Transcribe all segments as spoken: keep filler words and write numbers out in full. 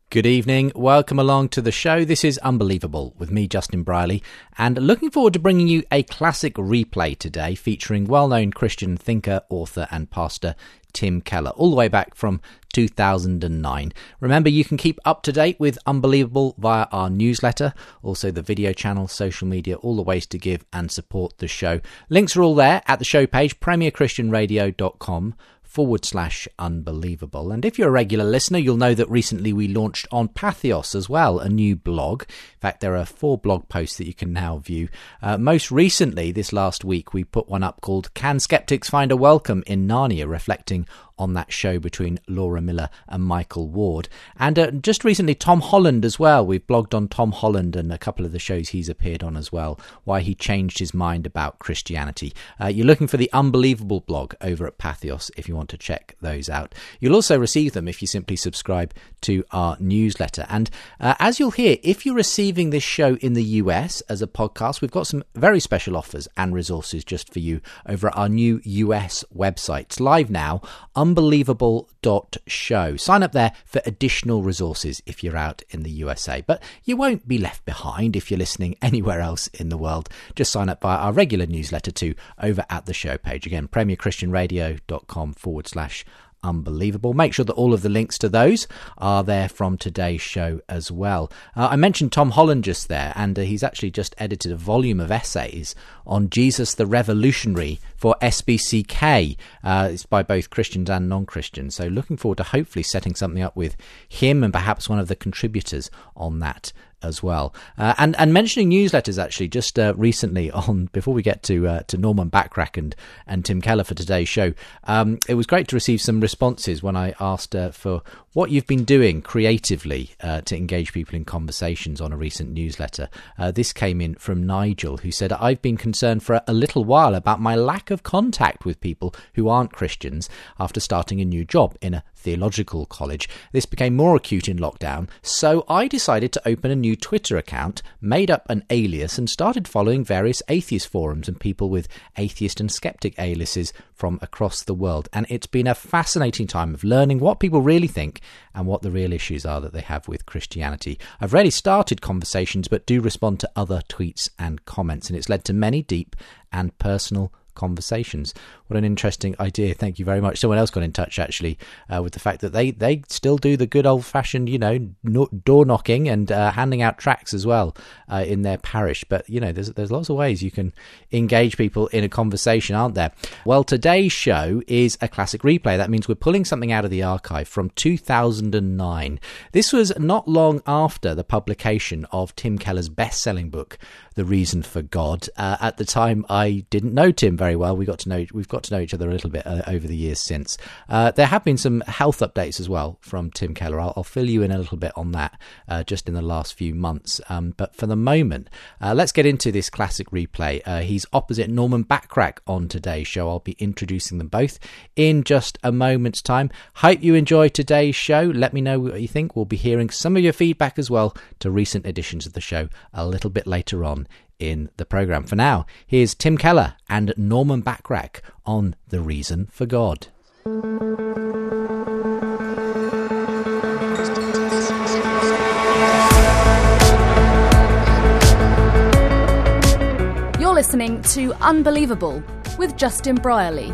Good evening. Welcome along to the show. This is Unbelievable with me, Justin Brierley, and looking forward to bringing you a classic replay today featuring well-known Christian thinker, author and pastor Tim Keller, all the way back from two thousand nine. Remember, you can keep up to date with Unbelievable via our newsletter, also the video channel, social media, all the ways to give and support the show. Links are all there at the show page, premier christian radio dot com forward slash unbelievable. And if you're a regular listener, you'll know that recently we launched on Patheos as well, a new blog. In fact, there are four blog posts that you can now view. Uh, most recently, this last week, we put one up called Can Skeptics Find a Welcome in Narnia, reflecting on that show between Laura Miller and Michael Ward. And uh, just recently, Tom Holland as well. We've blogged on Tom Holland and a couple of the shows he's appeared on as well, why he changed his mind about Christianity. Uh, you're looking for the Unbelievable blog over at Patheos if you want to check those out. You'll also receive them if you simply subscribe to our newsletter. And uh, as you'll hear, if you're receiving this show in the U S as a podcast, we've got some very special offers and resources just for you over at our new U S website. It's live now, unbelievable dot show. Sign up there for additional resources if you're out in the U S A. But you won't be left behind if you're listening anywhere else in the world. Just sign up via our regular newsletter too over at the show page. Again, premier christian radio dot com forward slash unbelievable. Make sure that all of the links to those are there from today's show as well. Uh, I mentioned Tom Holland just there, and uh, he's actually just edited a volume of essays on Jesus the Revolutionary for S B C K. Uh, it's by both Christians and non-Christians. So looking forward to hopefully setting something up with him and perhaps one of the contributors on that as well. Uh, and, and mentioning newsletters, actually, just uh, recently on, before we get to uh, to Norman Backrack and, and Tim Keller for today's show, um, it was great to receive some responses when I asked uh, for what you've been doing creatively uh, to engage people in conversations on a recent newsletter. Uh, this came in from Nigel, who said, I've been concerned for a little while about my lack of contact with people who aren't Christians after starting a new job in a theological college. This became more acute in lockdown, so I decided to open a new Twitter account, made up an alias and started following various atheist forums and people with atheist and skeptic aliases from across the world. And it's been a fascinating time of learning what people really think and what the real issues are that they have with Christianity. I've already started conversations, but do respond to other tweets and comments, and it's led to many deep and personal conversations. What an interesting idea. Thank you very much. Someone else got in touch actually uh, with the fact that they they still do the good old fashioned, you know, no, door knocking and uh, handing out tracts as well uh, in their parish. But you know, there's there's lots of ways you can engage people in a conversation, aren't there? Well, today's show is a classic replay. That means we're pulling something out of the archive from two thousand nine. This was not long after the publication of Tim Keller's best-selling book, The Reason for God. Uh, at the time, I didn't know Tim very well. We got to know we've got to know each other a little bit uh, over the years since. Uh, there have been some health updates as well from Tim Keller. I'll, I'll fill you in a little bit on that uh, just in the last few months. Um, but for the moment, uh, let's get into this classic replay. Uh, he's opposite Norman Backrack on today's show. I'll be introducing them both in just a moment's time. Hope you enjoy today's show. Let me know what you think. We'll be hearing some of your feedback as well to recent editions of the show a little bit later on in the programme. For now, here's Tim Keller and Norman Backrack on The Reason for God. You're listening to Unbelievable with Justin Brierley.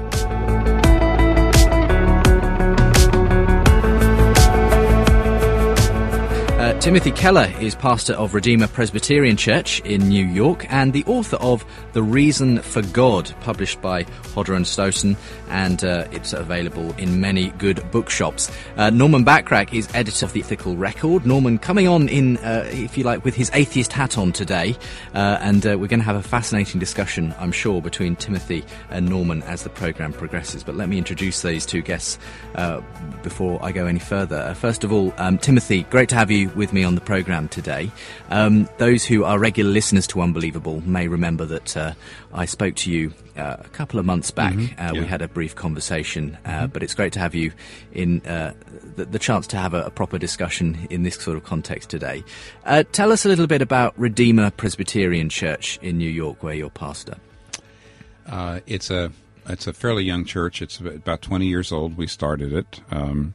Uh, Timothy Keller is pastor of Redeemer Presbyterian Church in New York and the author of The Reason for God, published by Hodder and Stoughton, and uh, it's available in many good bookshops. Uh, Norman Backrack is editor of The Ethical Record. Norman coming on in, uh, if you like, with his atheist hat on today, uh, and uh, we're going to have a fascinating discussion, I'm sure, between Timothy and Norman as the programme progresses. But let me introduce these two guests uh, before I go any further. Uh, first of all, um, Timothy, great to have you with me on the programme today. Um, those who are regular listeners to Unbelievable may remember that uh, I spoke to you uh, a couple of months back. Mm-hmm. Uh, yeah. We had a brief conversation, uh, mm-hmm. but it's great to have you in uh, the, the chance to have a, a proper discussion in this sort of context today. Uh, tell us a little bit about Redeemer Presbyterian Church in New York, where you're pastor. Uh, it's a it's a fairly young church. It's about twenty years old. We started it. Um,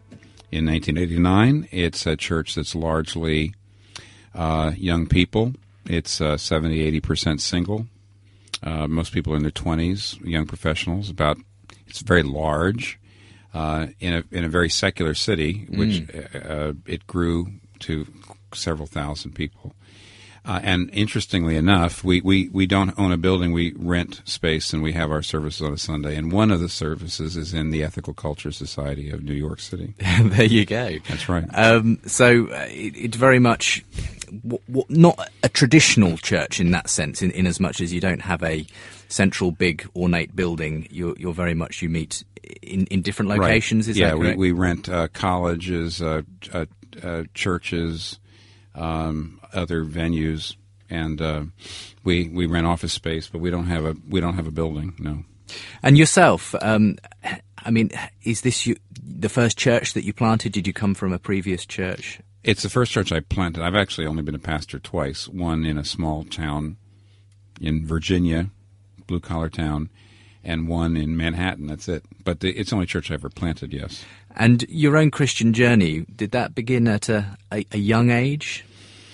in nineteen eighty-nine. It's a church that's largely uh, young people. It's uh, seventy, eighty percent single. Uh, most people are in their twenties, young professionals. About it's very large uh, in a in a very secular city, which mm. uh, it grew to several thousand people. Uh, and interestingly enough, we, we, we don't own a building. We rent space, and we have our services on a Sunday. And one of the services is in the Ethical Culture Society of New York City. There you go. That's right. Um, so uh, it, it's very much w- w- not a traditional church in that sense, in, in as much as you don't have a central, big, ornate building. You're, you're very much, you meet in, in different locations, right. is yeah, that correct? we, we rent uh, colleges, uh, uh, uh, churches, um, other venues, and uh, we we rent office space, but we don't have a we don't have a building. No. And yourself, um, I mean, is this you, the first church that you planted? Did you come from a previous church? It's the first church I planted. I've actually only been a pastor twice. One in a small town in Virginia, blue collar town, and one in Manhattan. That's it. But the, it's the only church I ever planted. Yes. And your own Christian journey, did that begin at a, a, a young age?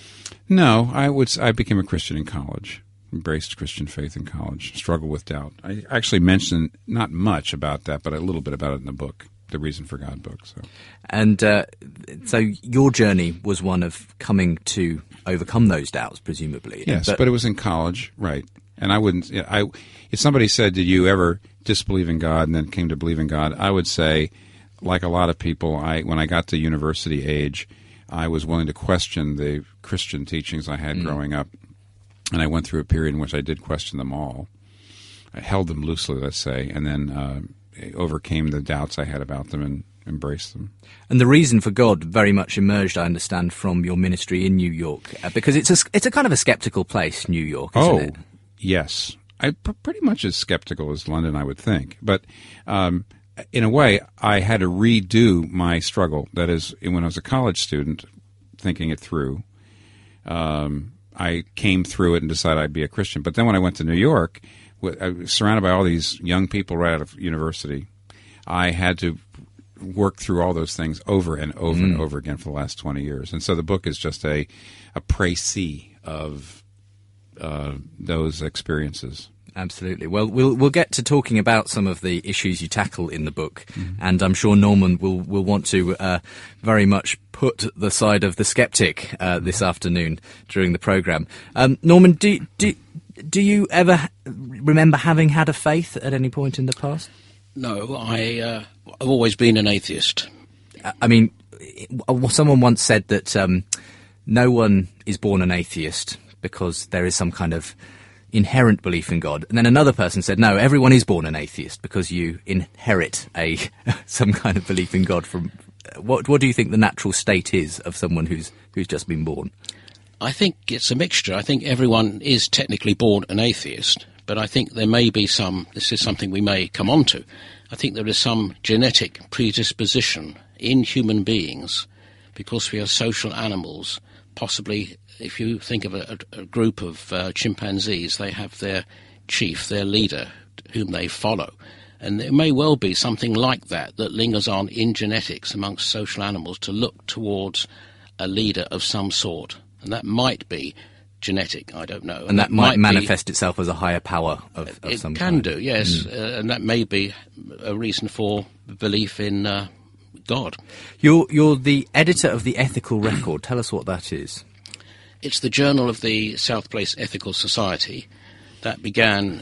No, I would. I became a Christian in college, embraced Christian faith in college, struggled with doubt. I actually mentioned not much about that, but a little bit about it in the book, the Reason for God book. So, And uh, so your journey was one of coming to overcome those doubts, presumably. Yes, but, but it was in college, right. And I wouldn't, I, if somebody said, did you ever disbelieve in God and then came to believe in God, I would say, like a lot of people, I when I got to university age, I was willing to question the Christian teachings I had mm. growing up. And I went through a period in which I did question them all. I held them loosely, let's say, and then uh, overcame the doubts I had about them and embraced them. And the Reason for God very much emerged, I understand, from your ministry in New York, uh, because it's a, it's a kind of a skeptical place, New York, isn't oh, it? Yes. I p- pretty much as skeptical as London, I would think. But um, in a way, I had to redo my struggle. That is, when I was a college student, thinking it through, um, I came through it and decided I'd be a Christian. But then when I went to New York, I was surrounded by all these young people right out of university. I had to work through all those things over and over mm. and over again for the last twenty years. And so the book is just a, a précis of uh, those experiences. Absolutely. Well, we'll we'll get to talking about some of the issues you tackle in the book, mm. and I'm sure Norman will will want to uh, very much put the side of the skeptic uh, this afternoon during the programme. Um, Norman, do do do you ever remember having had a faith at any point in the past? No, I uh, I've always been an atheist. I mean, someone once said that um, no one is born an atheist because there is some kind of inherent belief in God. And then another person said, no, everyone is born an atheist because you inherit a some kind of belief in God from... What what do you think the natural state is of someone who's who's just been born? I think it's a mixture. I think everyone is technically born an atheist, but I think there may be some... This is something we may come on to. I think there is some genetic predisposition in human beings because we are social animals, possibly... If you think of a, a group of uh, chimpanzees, they have their chief, their leader, whom they follow. And there may well be something like that that lingers on in genetics amongst social animals to look towards a leader of some sort. And that might be genetic, I don't know. And, and that might, might manifest be, itself as a higher power of, of it some can kind. do, yes. Mm. Uh, and that may be a reason for belief in uh, God. You're, you're the editor of the Ethical Record. Tell us what that is. It's the Journal of the South Place Ethical Society that began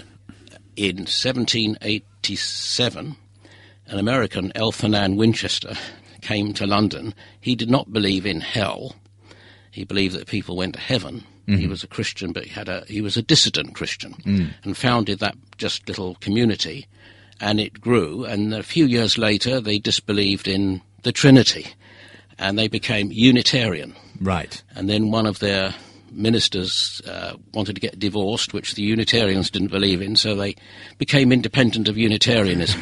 in seventeen eighty-seven. An American, Elphanan Winchester, came to London. He did not believe in hell. He believed that people went to heaven. Mm-hmm. He was a Christian, but he had a he was a dissident Christian mm. and founded that just little community. And it grew. And a few years later, they disbelieved in the Trinity, and they became Unitarian. Right. And then one of their ministers uh, wanted to get divorced, which the Unitarians didn't believe in, so they became independent of Unitarianism.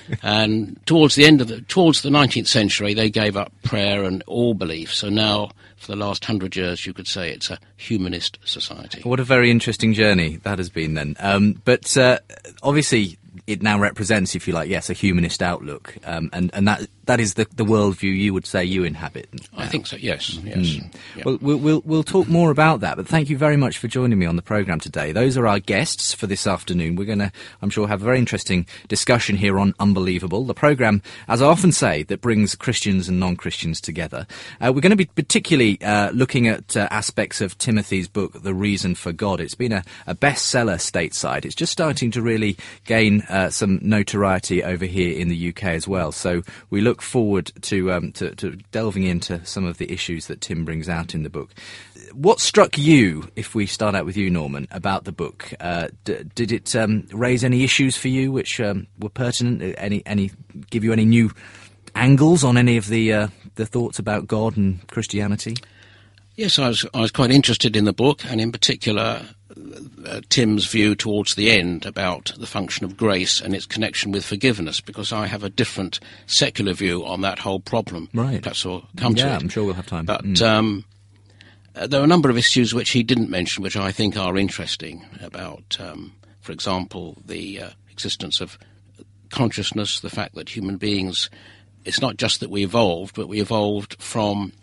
And towards the end of the towards the nineteenth century, they gave up prayer and all belief. So now, for the last hundred years, you could say it's a humanist society. What a very interesting journey that has been then. Um, but uh, obviously, it now represents, if you like, yes, a humanist outlook, um, and and that that is the, the worldview you would say you inhabit. I think so, yes. yes. Mm. Yeah. Well, well, we'll we'll talk more about that, but thank you very much for joining me on the programme today. Those are our guests for this afternoon. We're going to, I'm sure, have a very interesting discussion here on Unbelievable, the programme, as I often say, that brings Christians and non-Christians together. Uh, we're going to be particularly uh, looking at uh, aspects of Timothy's book, The Reason for God. It's been a, a bestseller stateside. It's just starting to really gain uh, some notoriety over here in the U K as well. So we look forward to, um, to, to delving into some of the issues that Tim brings out in the book. What struck you, if we start out with you, Norman, about the book? Uh, d- did it um, raise any issues for you which um, were pertinent? Any, any, give you any new angles on any of the uh, the thoughts about God and Christianity? Yes, I was I was quite interested in the book, and in particular uh, Tim's view towards the end about the function of grace and its connection with forgiveness, because I have a different secular view on that whole problem. Right. Perhaps we'll come yeah, to it. I'm sure we'll have time. But mm. um, uh, there are a number of issues which he didn't mention, which I think are interesting, about, um, for example, the uh, existence of consciousness, the fact that human beings, it's not just that we evolved, but we evolved from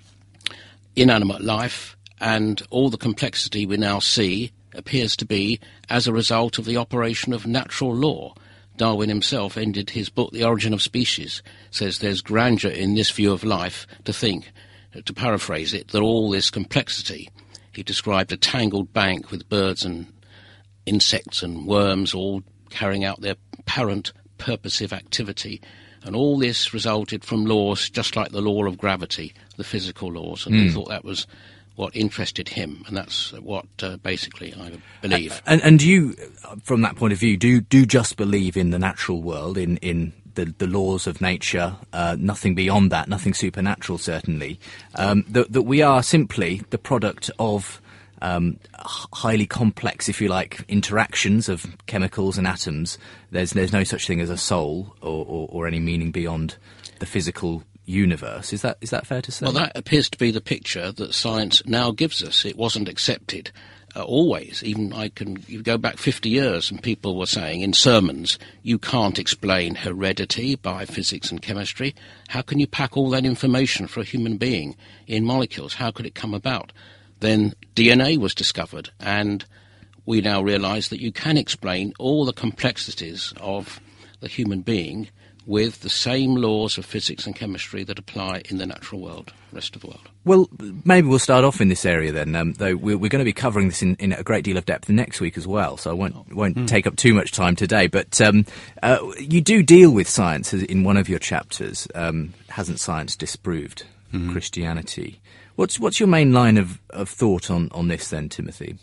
inanimate life, and all the complexity we now see appears to be as a result of the operation of natural law. Darwin himself ended his book, The Origin of Species, says there's grandeur in this view of life to think, to paraphrase it, that all this complexity, he described a tangled bank with birds and insects and worms all carrying out their apparent purposive activity, and all this resulted from laws just like the law of gravity, the physical laws, and mm. he thought that was what interested him, and that's what uh, basically I believe. Uh, and, and you, from that point of view, do do just believe in the natural world, in, in the, the laws of nature, uh, nothing beyond that, nothing supernatural, certainly, um, that, that we are simply the product of Um, highly complex, if you like, interactions of chemicals and atoms. There's there's no such thing as a soul or, or, or any meaning beyond the physical universe. Is that is that fair to say? Well, that appears to be the picture that science now gives us. It wasn't accepted uh, always. Even I can you go back fifty years and people were saying in sermons, you can't explain heredity by physics and chemistry. How can you pack all that information for a human being in molecules? How could it come about? Then D N A was discovered, and we now realise that you can explain all the complexities of the human being with the same laws of physics and chemistry that apply in the natural world, the rest of the world. Well, maybe we'll start off in this area then, um, though we're, we're going to be covering this in, in a great deal of depth next week as well, so I won't, won't mm. take up too much time today. But um, uh, you do deal with science in one of your chapters. Um, hasn't science disproved mm-hmm. Christianity? What's what's your main line of, of thought on, on this then, Timothy?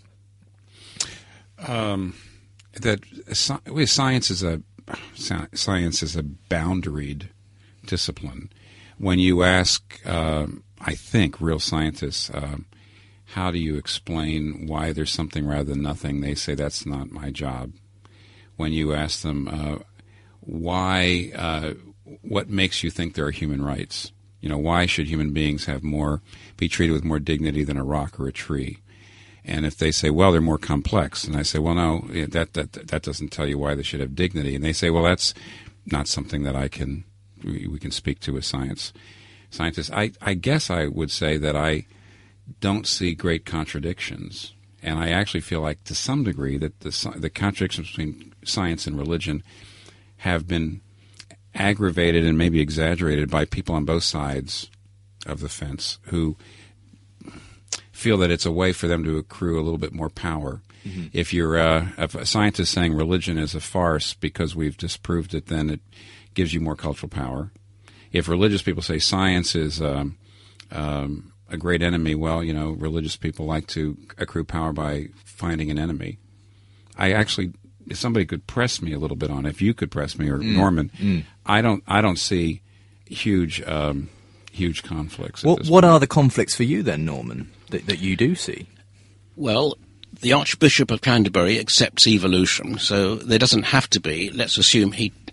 Um, that science is a science is a boundaried discipline. When you ask, uh, I think, real scientists, uh, how do you explain why there's something rather than nothing, they say that's not my job. When you ask them uh, why, uh, what makes you think there are human rights? You know, why should human beings have more, be treated with more dignity than a rock or a tree? And if they say, well, they're more complex, and I say, well, no, that that that doesn't tell you why they should have dignity. And they say, well, that's not something that I can, we, we can speak to as science scientists. I, I guess I would say that I don't see great contradictions, and I actually feel like, to some degree, that the the contradictions between science and religion have been aggravated and maybe exaggerated by people on both sides of the fence who feel that it's a way for them to accrue a little bit more power. Mm-hmm. If you're uh, if a scientist saying religion is a farce because we've disproved it, then it gives you more cultural power. If religious people say science is um, um, a great enemy, well, you know, religious people like to accrue power by finding an enemy. I actually... If somebody could press me a little bit on it, if you could press me, or mm. Norman, mm. I don't I don't see huge um, huge conflicts. What, what are the conflicts for you then, Norman, that, that you do see? Well, the Archbishop of Canterbury accepts evolution, so there doesn't have to be, let's assume he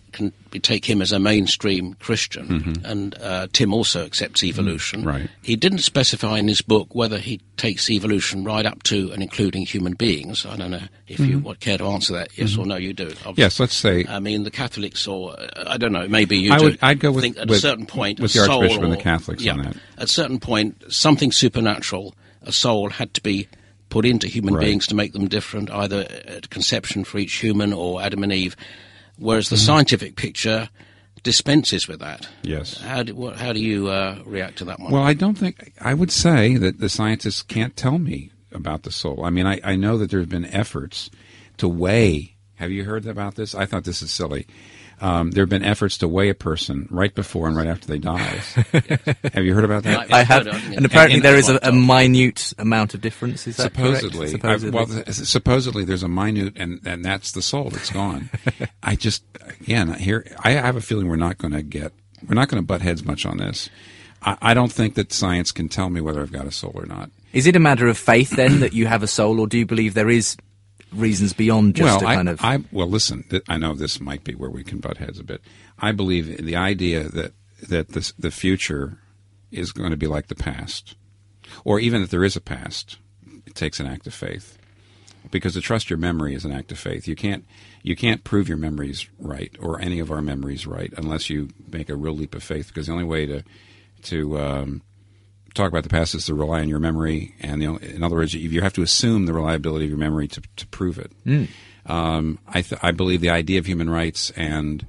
can take him as a mainstream Christian, Mm-hmm. and uh, Tim also accepts evolution. Right. He didn't specify in his book whether he takes evolution right up to and including human beings. I don't know if you would care to answer that. Yes or no, you do. Obviously. Yes, let's say. I mean, the Catholics, or uh, I don't know, maybe you I do. would- I'd go with- think at with- a certain point, with a the soul Archbishop and or- the Catholics yeah, on that. At a certain point, something supernatural, a soul, had to be put into human Right. beings to make them different, either at conception for each human or Adam and Eve. Whereas the Mm-hmm. scientific picture dispenses with that. Yes. How do, what, how do you uh, react to that one? Well, I don't think I would say that the scientists can't tell me about the soul. I mean, I, I know that there have been efforts to weigh. Have you heard about this? I thought this is silly. Um, there have been efforts to weigh a person right before and right after they die. Have you heard about that? I- I have, heard of it, yeah. and apparently And- there is a, a and- minute amount of difference. Is that correct? Supposedly, I- Supposedly. well, th- supposedly there's a minute, and, and that's the soul that's gone. I just, again, here I have a feeling we're not going to get, we're not going to butt heads much on this. I, I don't think that science can tell me whether I've got a soul or not. Is it a matter of faith then that you have a soul, or do you believe there is reasons beyond just well, a I, kind of? I, well, listen, th- I know this might be where we can butt heads a bit. I believe in the idea that that this, the future is going to be like the past, or even if there is a past, it takes an act of faith. Because to trust your memory is an act of faith. You can't you can't prove your memories right, or any of our memories right, unless you make a real leap of faith. Because the only way to to um, talk about the past is to rely on your memory, and the only, in other words, you, you have to assume the reliability of your memory to to prove it. Mm. Um, I th- I believe the idea of human rights and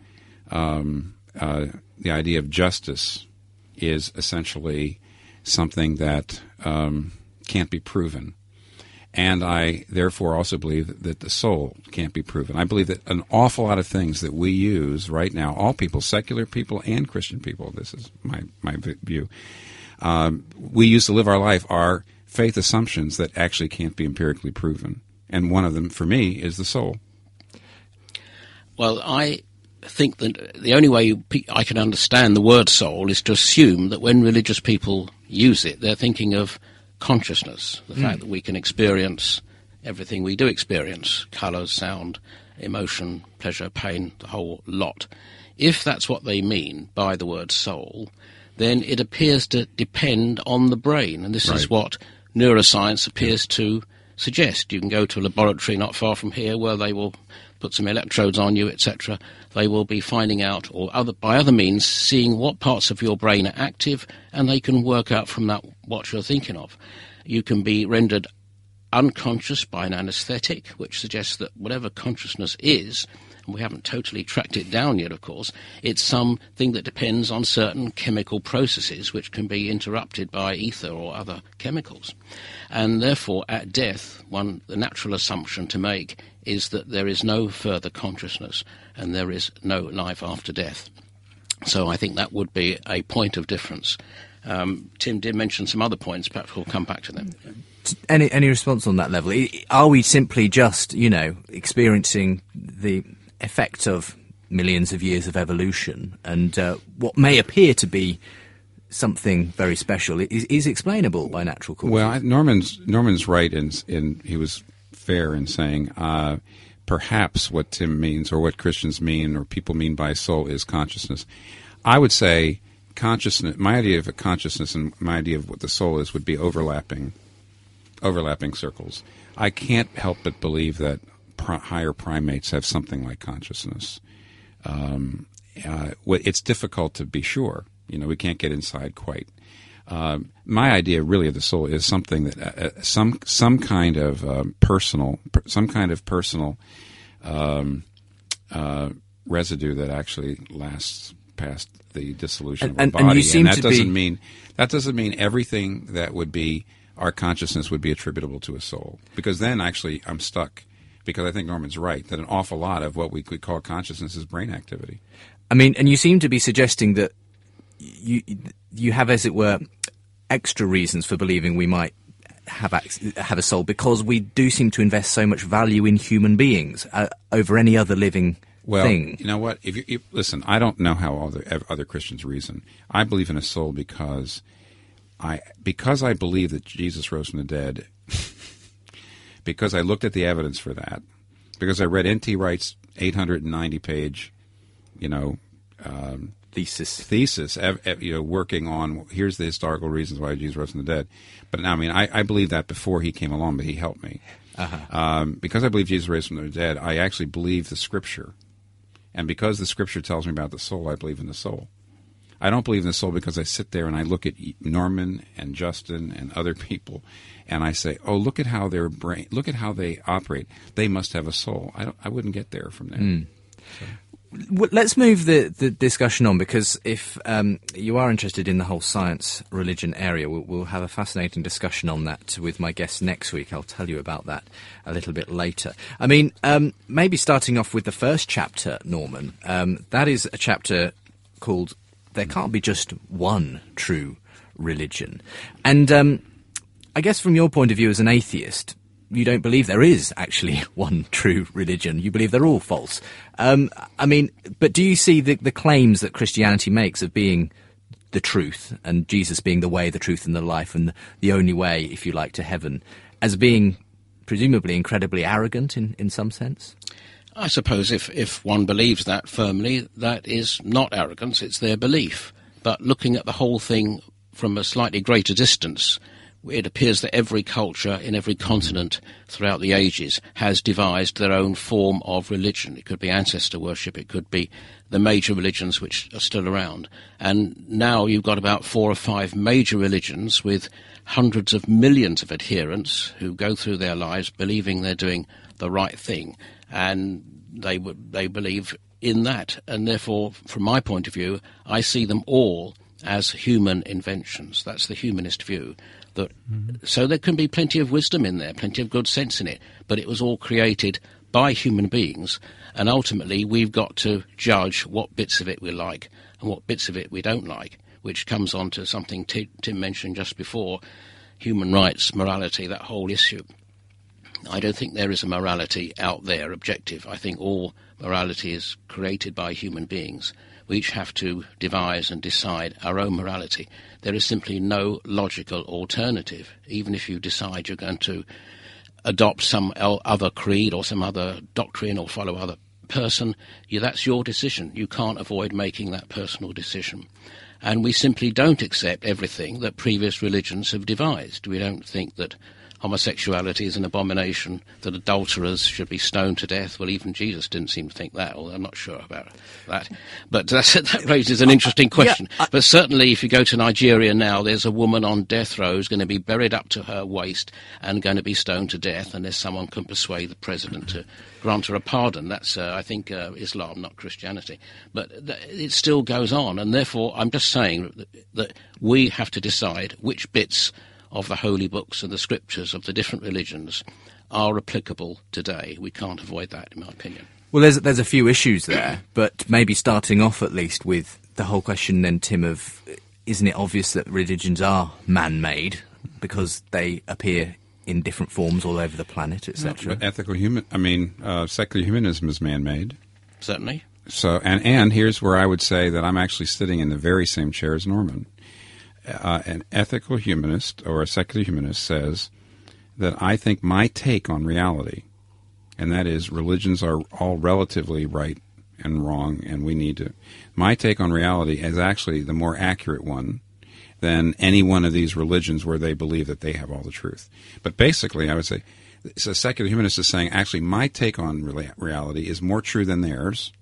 um, uh, the idea of justice is essentially something that um, can't be proven. And I therefore also believe that the soul can't be proven. I believe that an awful lot of things that we use right now, all people, secular people and Christian people, this is my, my view, um, we use to live our life are faith assumptions that actually can't be empirically proven. And one of them, for me, is the soul. Well, I think that the only way you, I can understand the word soul is to assume that when religious people use it, they're thinking of consciousness, the mm. fact that we can experience everything we do experience, colour, sound, emotion, pleasure, pain, the whole lot. If that's what they mean by the word soul, then it appears to depend on the brain, and this right. is what neuroscience appears to suggest. You can go to a laboratory not far from here where they will put some electrodes on you, et cetera. They will be finding out, or other by other means, seeing what parts of your brain are active, and they can work out from that what you're thinking of. You can be rendered unconscious by an anesthetic, which suggests that whatever consciousness is, and we haven't totally tracked it down yet, of course, it's something that depends on certain chemical processes which can be interrupted by ether or other chemicals. And therefore, at death, one the natural assumption to make is that there is no further consciousness and there is no life after death. So I think that would be a point of difference. Um, Tim did mention some other points. Perhaps we'll come back to them. Any any response on that level? Are we simply just, you know, experiencing the effect of millions of years of evolution, and uh, what may appear to be something very special is, is explainable by natural causes? Well, Norman's Norman's right in in he was fair in saying uh, perhaps what Tim means, or what Christians mean, or people mean by soul is consciousness. I would say consciousness. My idea of a consciousness and my idea of what the soul is would be overlapping. overlapping circles. I can't help but believe that pri- higher primates have something like consciousness. Um, uh, it's difficult to be sure. You know, we can't get inside quite. Um, my idea, really, of the soul is something that uh, some some kind of um, personal, per, some kind of personal um, uh, residue that actually lasts past the dissolution and, of our and, body. And, you seem and that to doesn't be... mean that doesn't mean everything that would be our consciousness would be attributable to a soul. Because then, actually, I'm stuck. Because I think Norman's right, that an awful lot of what we could call consciousness is brain activity. I mean, and you seem to be suggesting that you you have, as it were, extra reasons for believing we might have have a soul, because we do seem to invest so much value in human beings uh, over any other living well, thing. You know what? If you, if, listen, I don't know how other other Christians reason. I believe in a soul because I because I believe that Jesus rose from the dead. Because I looked at the evidence for that. Because I read N T Wright's eight hundred ninety page you know, um, thesis, thesis, ev- ev- you know, working on here's the historical reasons why Jesus rose from the dead. But I mean, I, I believed that before he came along, but he helped me. Uh-huh. Um, because I believe Jesus raised from the dead, I actually believe the Scripture. And because the Scripture tells me about the soul, I believe in the soul. I don't believe in the soul because I sit there and I look at Norman and Justin and other people, and I say, "Oh, look at how their brain, look at how they operate. They must have a soul." I don't, I wouldn't get there from there. Mm. So. Let's move the, the discussion on, because if um, you are interested in the whole science religion area, we'll, we'll have a fascinating discussion on that with my guest next week. I'll tell you about that a little bit later. I mean, um, maybe starting off with the first chapter, Norman. Um, that is a chapter called "There Can't Be Just One True Religion." And um, I guess from your point of view as an atheist, you don't believe there is actually one true religion. You believe they're all false. Um, I mean, but do you see the, the claims that Christianity makes of being the truth and Jesus being the way, the truth and the life and the only way, if you like, to heaven as being presumably incredibly arrogant in, in some sense? I suppose if, if one believes that firmly, that is not arrogance, it's their belief. But looking at the whole thing from a slightly greater distance, it appears that every culture in every continent throughout the ages has devised their own form of religion. It could be ancestor worship, it could be the major religions which are still around. And now you've got about four or five major religions with hundreds of millions of adherents who go through their lives believing they're doing the right thing. And they they believe in that. And therefore, from my point of view, I see them all as human inventions. That's the humanist view. That, mm-hmm. So there can be plenty of wisdom in there, plenty of good sense in it, but it was all created by human beings, and ultimately we've got to judge what bits of it we like and what bits of it we don't like, which comes on to something T- Tim mentioned just before, human rights, morality, that whole issue. I don't think there is a morality out there, objective. I think all morality is created by human beings. We each have to devise and decide our own morality. There is simply no logical alternative. Even if you decide you're going to adopt some other creed or some other doctrine or follow other person, you, that's your decision. You can't avoid making that personal decision. And we simply don't accept everything that previous religions have devised. We don't think that homosexuality is an abomination, that adulterers should be stoned to death. Well, even Jesus didn't seem to think that, although I'm not sure about that. But that's, that raises an interesting question. Yeah, I, but certainly if you go to Nigeria now, there's a woman on death row who's going to be buried up to her waist and going to be stoned to death unless someone can persuade the president to grant her a pardon. That's, uh, I think, uh, Islam, not Christianity. But th- it still goes on, and therefore I'm just saying that, that we have to decide which bits of the holy books and the scriptures of the different religions are applicable today. We can't avoid that, in my opinion. Well, there's there's a few issues there, but maybe starting off at least with the whole question then, Tim, of isn't it obvious that religions are man-made because they appear in different forms all over the planet, et cetera? But ethical human, I mean, uh, secular humanism is man-made. Certainly. So, and, and here's where I would say that I'm actually sitting in the very same chair as Norman. Uh, an ethical humanist or a secular humanist says that I think my take on reality, and that is religions are all relatively right and wrong, and we need to... My take on reality is actually the more accurate one than any one of these religions where they believe that they have all the truth. But basically, I would say, so a secular humanist is saying, actually, my take on reality is more true than theirs,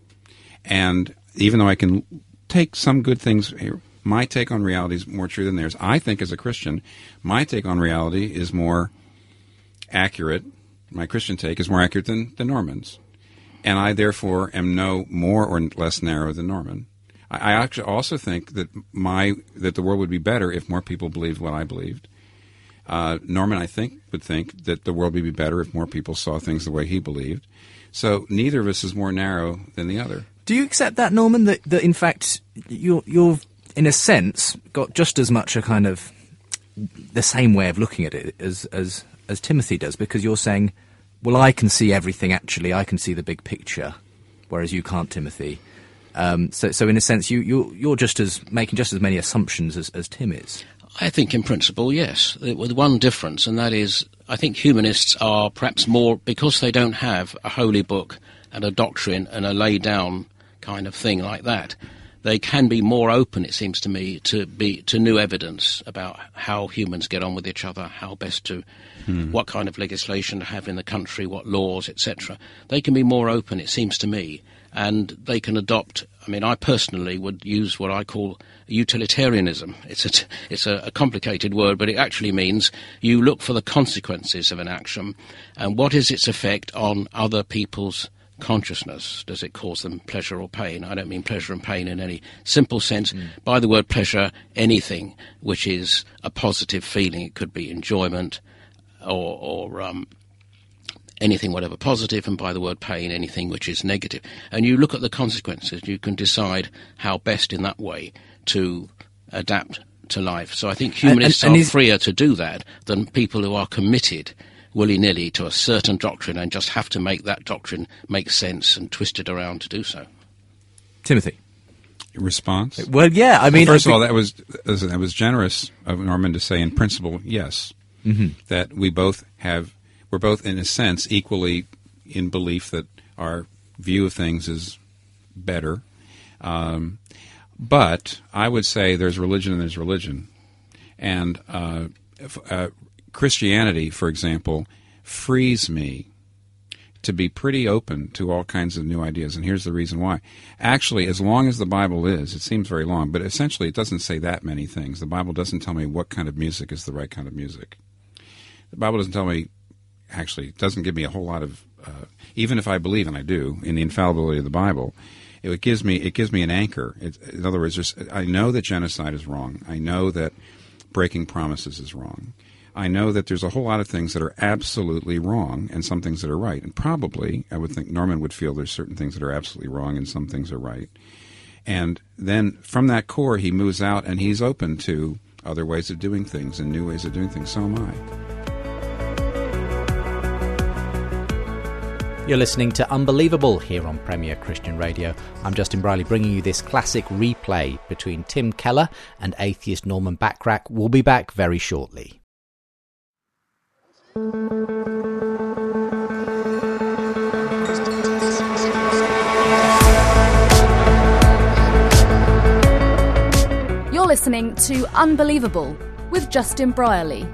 and even though I can take some good things... My take on reality is more true than theirs. I think as a Christian, my take on reality is more accurate. My Christian take is more accurate than, than Norman's. And I, therefore, am no more or less narrow than Norman. I, I actually also think that my that the world would be better if more people believed what I believed. Uh, Norman, I think, would think that the world would be better if more people saw things the way he believed. So neither of us is more narrow than the other. Do you accept that, Norman, that, that in fact, you're... you're in a sense, got just as much a kind of the same way of looking at it as, as as Timothy does, because you're saying, well, I can see everything, actually, I can see the big picture, whereas you can't, Timothy. Um, so, so in a sense, you, you're, you're just as making just as many assumptions as, as Tim is. I think in principle, yes, with one difference, and that is, I think humanists are perhaps more, because they don't have a holy book and a doctrine and a laid-down kind of thing like that, they can be more open, it seems to me, to be to new evidence about how humans get on with each other, how best to, hmm. what kind of legislation to have in the country, what laws, et cetera. They can be more open, it seems to me, and they can adopt. I mean, I personally would use what I call utilitarianism. It's a it's a, a complicated word, but it actually means you look for the consequences of an action, and what is its effect on other people's consciousness. Does it cause them pleasure or pain? I don't mean pleasure and pain in any simple sense. Mm. By the word pleasure, anything which is a positive feeling. It could be enjoyment or, or um, anything whatever positive, and by the word pain, anything which is negative. And you look at the consequences. You can decide how best in that way to adapt to life. So I think humanists and, and, and are freer to do that than people who are committed willy-nilly to a certain doctrine and just have to make that doctrine make sense and twist it around to do so. Timothy? Response? Well, yeah, I mean... Well, first I of all, that was that was generous of Norman to say, in principle, yes, mm-hmm. that we both have, we're both, in a sense, equally in belief that our view of things is better. Um, but I would say there's religion and there's religion. And uh, if, uh Christianity, for example, frees me to be pretty open to all kinds of new ideas, and here's the reason why. Actually, as long as the Bible is, it seems very long, but essentially it doesn't say that many things. The Bible doesn't tell me what kind of music is the right kind of music. The Bible doesn't tell me, actually, it doesn't give me a whole lot of, uh, even if I believe, and I do, in the infallibility of the Bible, it gives me it gives me an anchor. It, in other words, just, I know that genocide is wrong. I know that breaking promises is wrong. I know that there's a whole lot of things that are absolutely wrong and some things that are right. And probably, I would think Norman would feel there's certain things that are absolutely wrong and some things are right. And then from that core, he moves out and he's open to other ways of doing things and new ways of doing things. So am I. You're listening to Unbelievable here on Premier Christian Radio. I'm Justin Briley, bringing you this classic replay between Tim Keller and atheist Norman Bachrach. We'll be back very shortly. You're listening to Unbelievable with Justin Briley.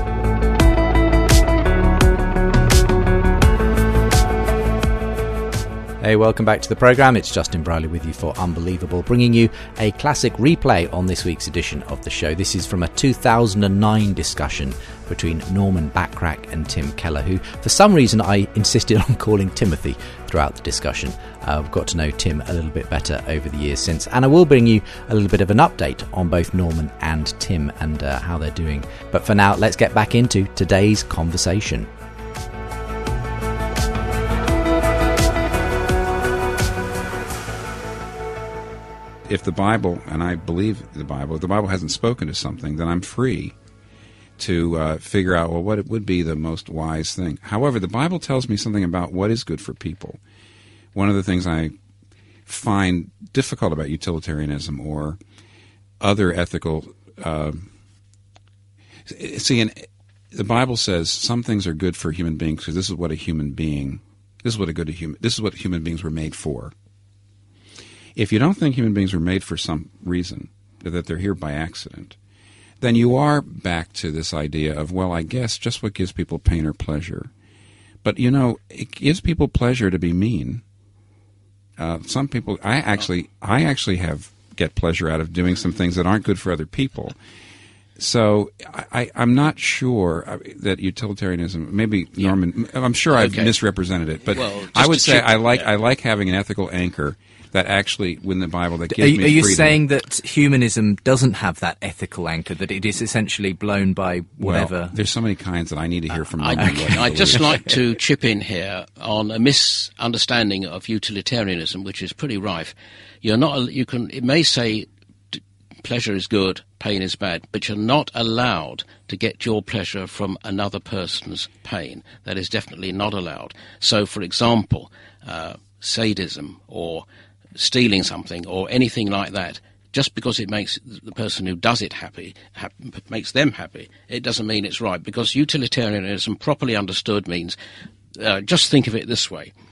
Hey, welcome back to the programme. It's Justin Briley with you for Unbelievable, bringing you a classic replay on this week's edition of the show. This is from a two thousand nine discussion between Norman Bachrach and Tim Keller, who, for some reason, I insisted on calling Timothy throughout the discussion. Uh, I've got to know Tim a little bit better over the years since, and I will bring you a little bit of an update on both Norman and Tim and uh, how they're doing. But for now, let's get back into today's conversation. If the Bible, and I believe the Bible, if the Bible hasn't spoken to something, then I'm free to uh, figure out, well, what it would be the most wise thing. However, the Bible tells me something about what is good for people. One of the things I find difficult about utilitarianism or other ethical... Uh, see, in, the Bible says some things are good for human beings because this is what a human being... This is what a good human... This is what human beings were made for. If you don't think human beings were made for some reason, that they're here by accident, then you are back to this idea of, well, I guess just what gives people pain or pleasure. But, you know, it gives people pleasure to be mean. Uh, some people, I actually, I actually have get pleasure out of doing some things that aren't good for other people. So I, I'm not sure that utilitarianism. Maybe yeah. Norman. I'm sure I've okay. misrepresented it, but well, I would say chip, I like yeah. I like having an ethical anchor that actually, in the Bible, that gives are, me freedom. Are you saying that humanism doesn't have that ethical anchor, that it is essentially blown by whatever? Well, there's so many kinds that I need to hear from. I, Norman. I'd just like to chip in here on a misunderstanding of utilitarianism, which is pretty rife. You're not. You can. It may say pleasure is good, pain is bad, but you're not allowed to get your pleasure from another person's pain. That is definitely not allowed. So, for example, uh, sadism or stealing something or anything like that, just because it makes the person who does it happy, ha- makes them happy, it doesn't mean it's right, because utilitarianism properly understood means, uh, just think of it this way,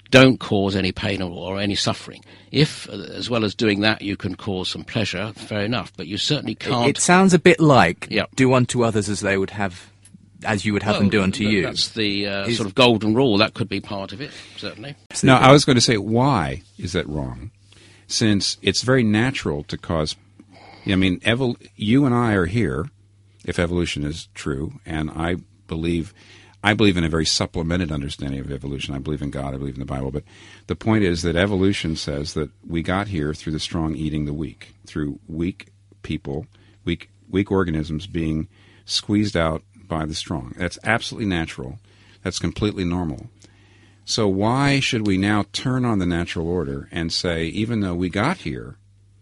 don't cause any pain or, or any suffering. If, as well as doing that, you can cause some pleasure, fair enough, but you certainly can't... It sounds a bit like Yep. do unto others as they would have, as you would have Well, them do unto th- you. That's the uh, Is- sort of golden rule. That could be part of it, certainly. No, I was going to say, why is that wrong? Since it's very natural to cause... I mean, evol- you and I are here, if evolution is true, and I believe... I believe in a very supplemented understanding of evolution. I believe in God. I believe in the Bible. But the point is that evolution says that we got here through the strong eating the weak, through weak people, weak weak organisms being squeezed out by the strong. That's absolutely natural. That's completely normal. So why should we now turn on the natural order and say, even though we got here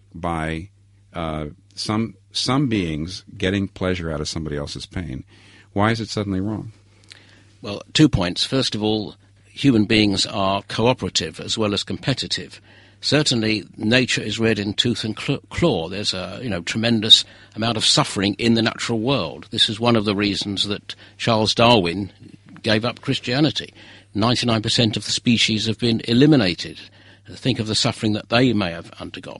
by uh, some some beings getting pleasure out of somebody else's pain, why is it suddenly wrong? Well, two points. First of all, human beings are cooperative as well as competitive. Certainly, nature is red in tooth and cl- claw. There's a you know tremendous amount of suffering in the natural world. This is one of the reasons that Charles Darwin gave up Christianity. ninety-nine percent of the species have been eliminated. Think of the suffering that they may have undergone.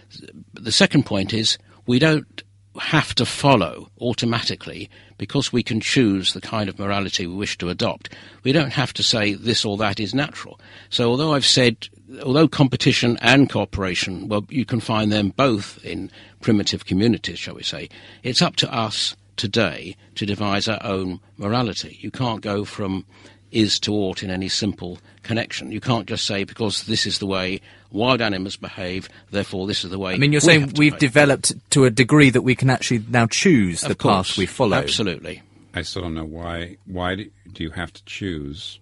The second point is we don't have to follow automatically because we can choose the kind of morality we wish to adopt. We don't have to say this or that is natural. So although I've said, although competition and cooperation, well, you can find them both in primitive communities, shall we say, it's up to us today to devise our own morality. You can't go from is to ought in any simple connection. You can't just say, because this is the way wild animals behave, therefore this is the way I mean, you're we saying have to we've behave. developed to a degree that we can actually now choose the Of course, path we follow. Absolutely. I still don't know why. Why do do you have to choose?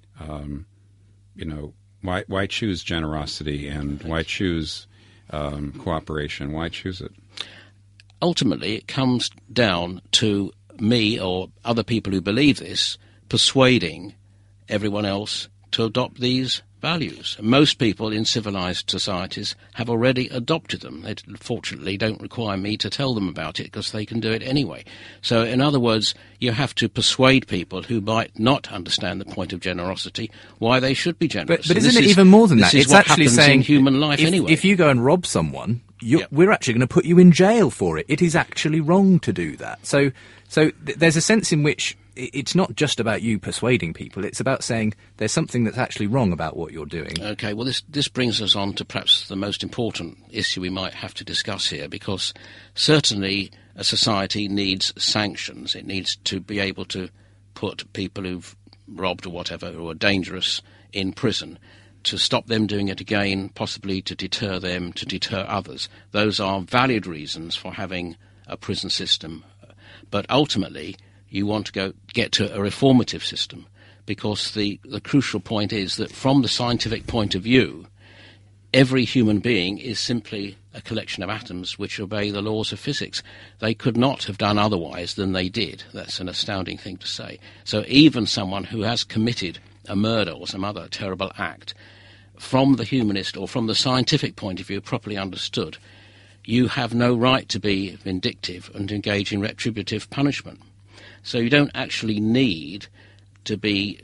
Um, you know, why why choose generosity and why choose um, cooperation? Why choose it? Ultimately, it comes down to me or other people who believe this persuading everyone else to adopt these values. Most people in civilized societies have already adopted them. They fortunately don't require me to tell them about it because they can do it anyway. So in other words, you have to persuade people who might not understand the point of generosity why they should be generous. But, but And isn't this it is- even more than this that? is It's what actually happens saying in human life if, anyway. if you go and rob someone, you, Yep. we're actually going to put you in jail for it. It is actually wrong to do that. So, so th- there's a sense in which i- it's not just about you persuading people. It's about saying there's something that's actually wrong about what you're doing. Okay, well, this, this brings us on to perhaps the most important issue we might have to discuss here, because certainly a society needs sanctions. It needs to be able to put people who've robbed or whatever, who are dangerous, in prison, to stop them doing it again, possibly to deter them, to deter others. Those are valid reasons for having a prison system. But ultimately, you want to go get to a reformative system, because the, the crucial point is that from the scientific point of view, every human being is simply a collection of atoms which obey the laws of physics. They could not have done otherwise than they did. That's an astounding thing to say. So even someone who has committed a murder or some other terrible act, from the humanist or from the scientific point of view, properly understood, you have no right to be vindictive and engage in retributive punishment. So you don't actually need to be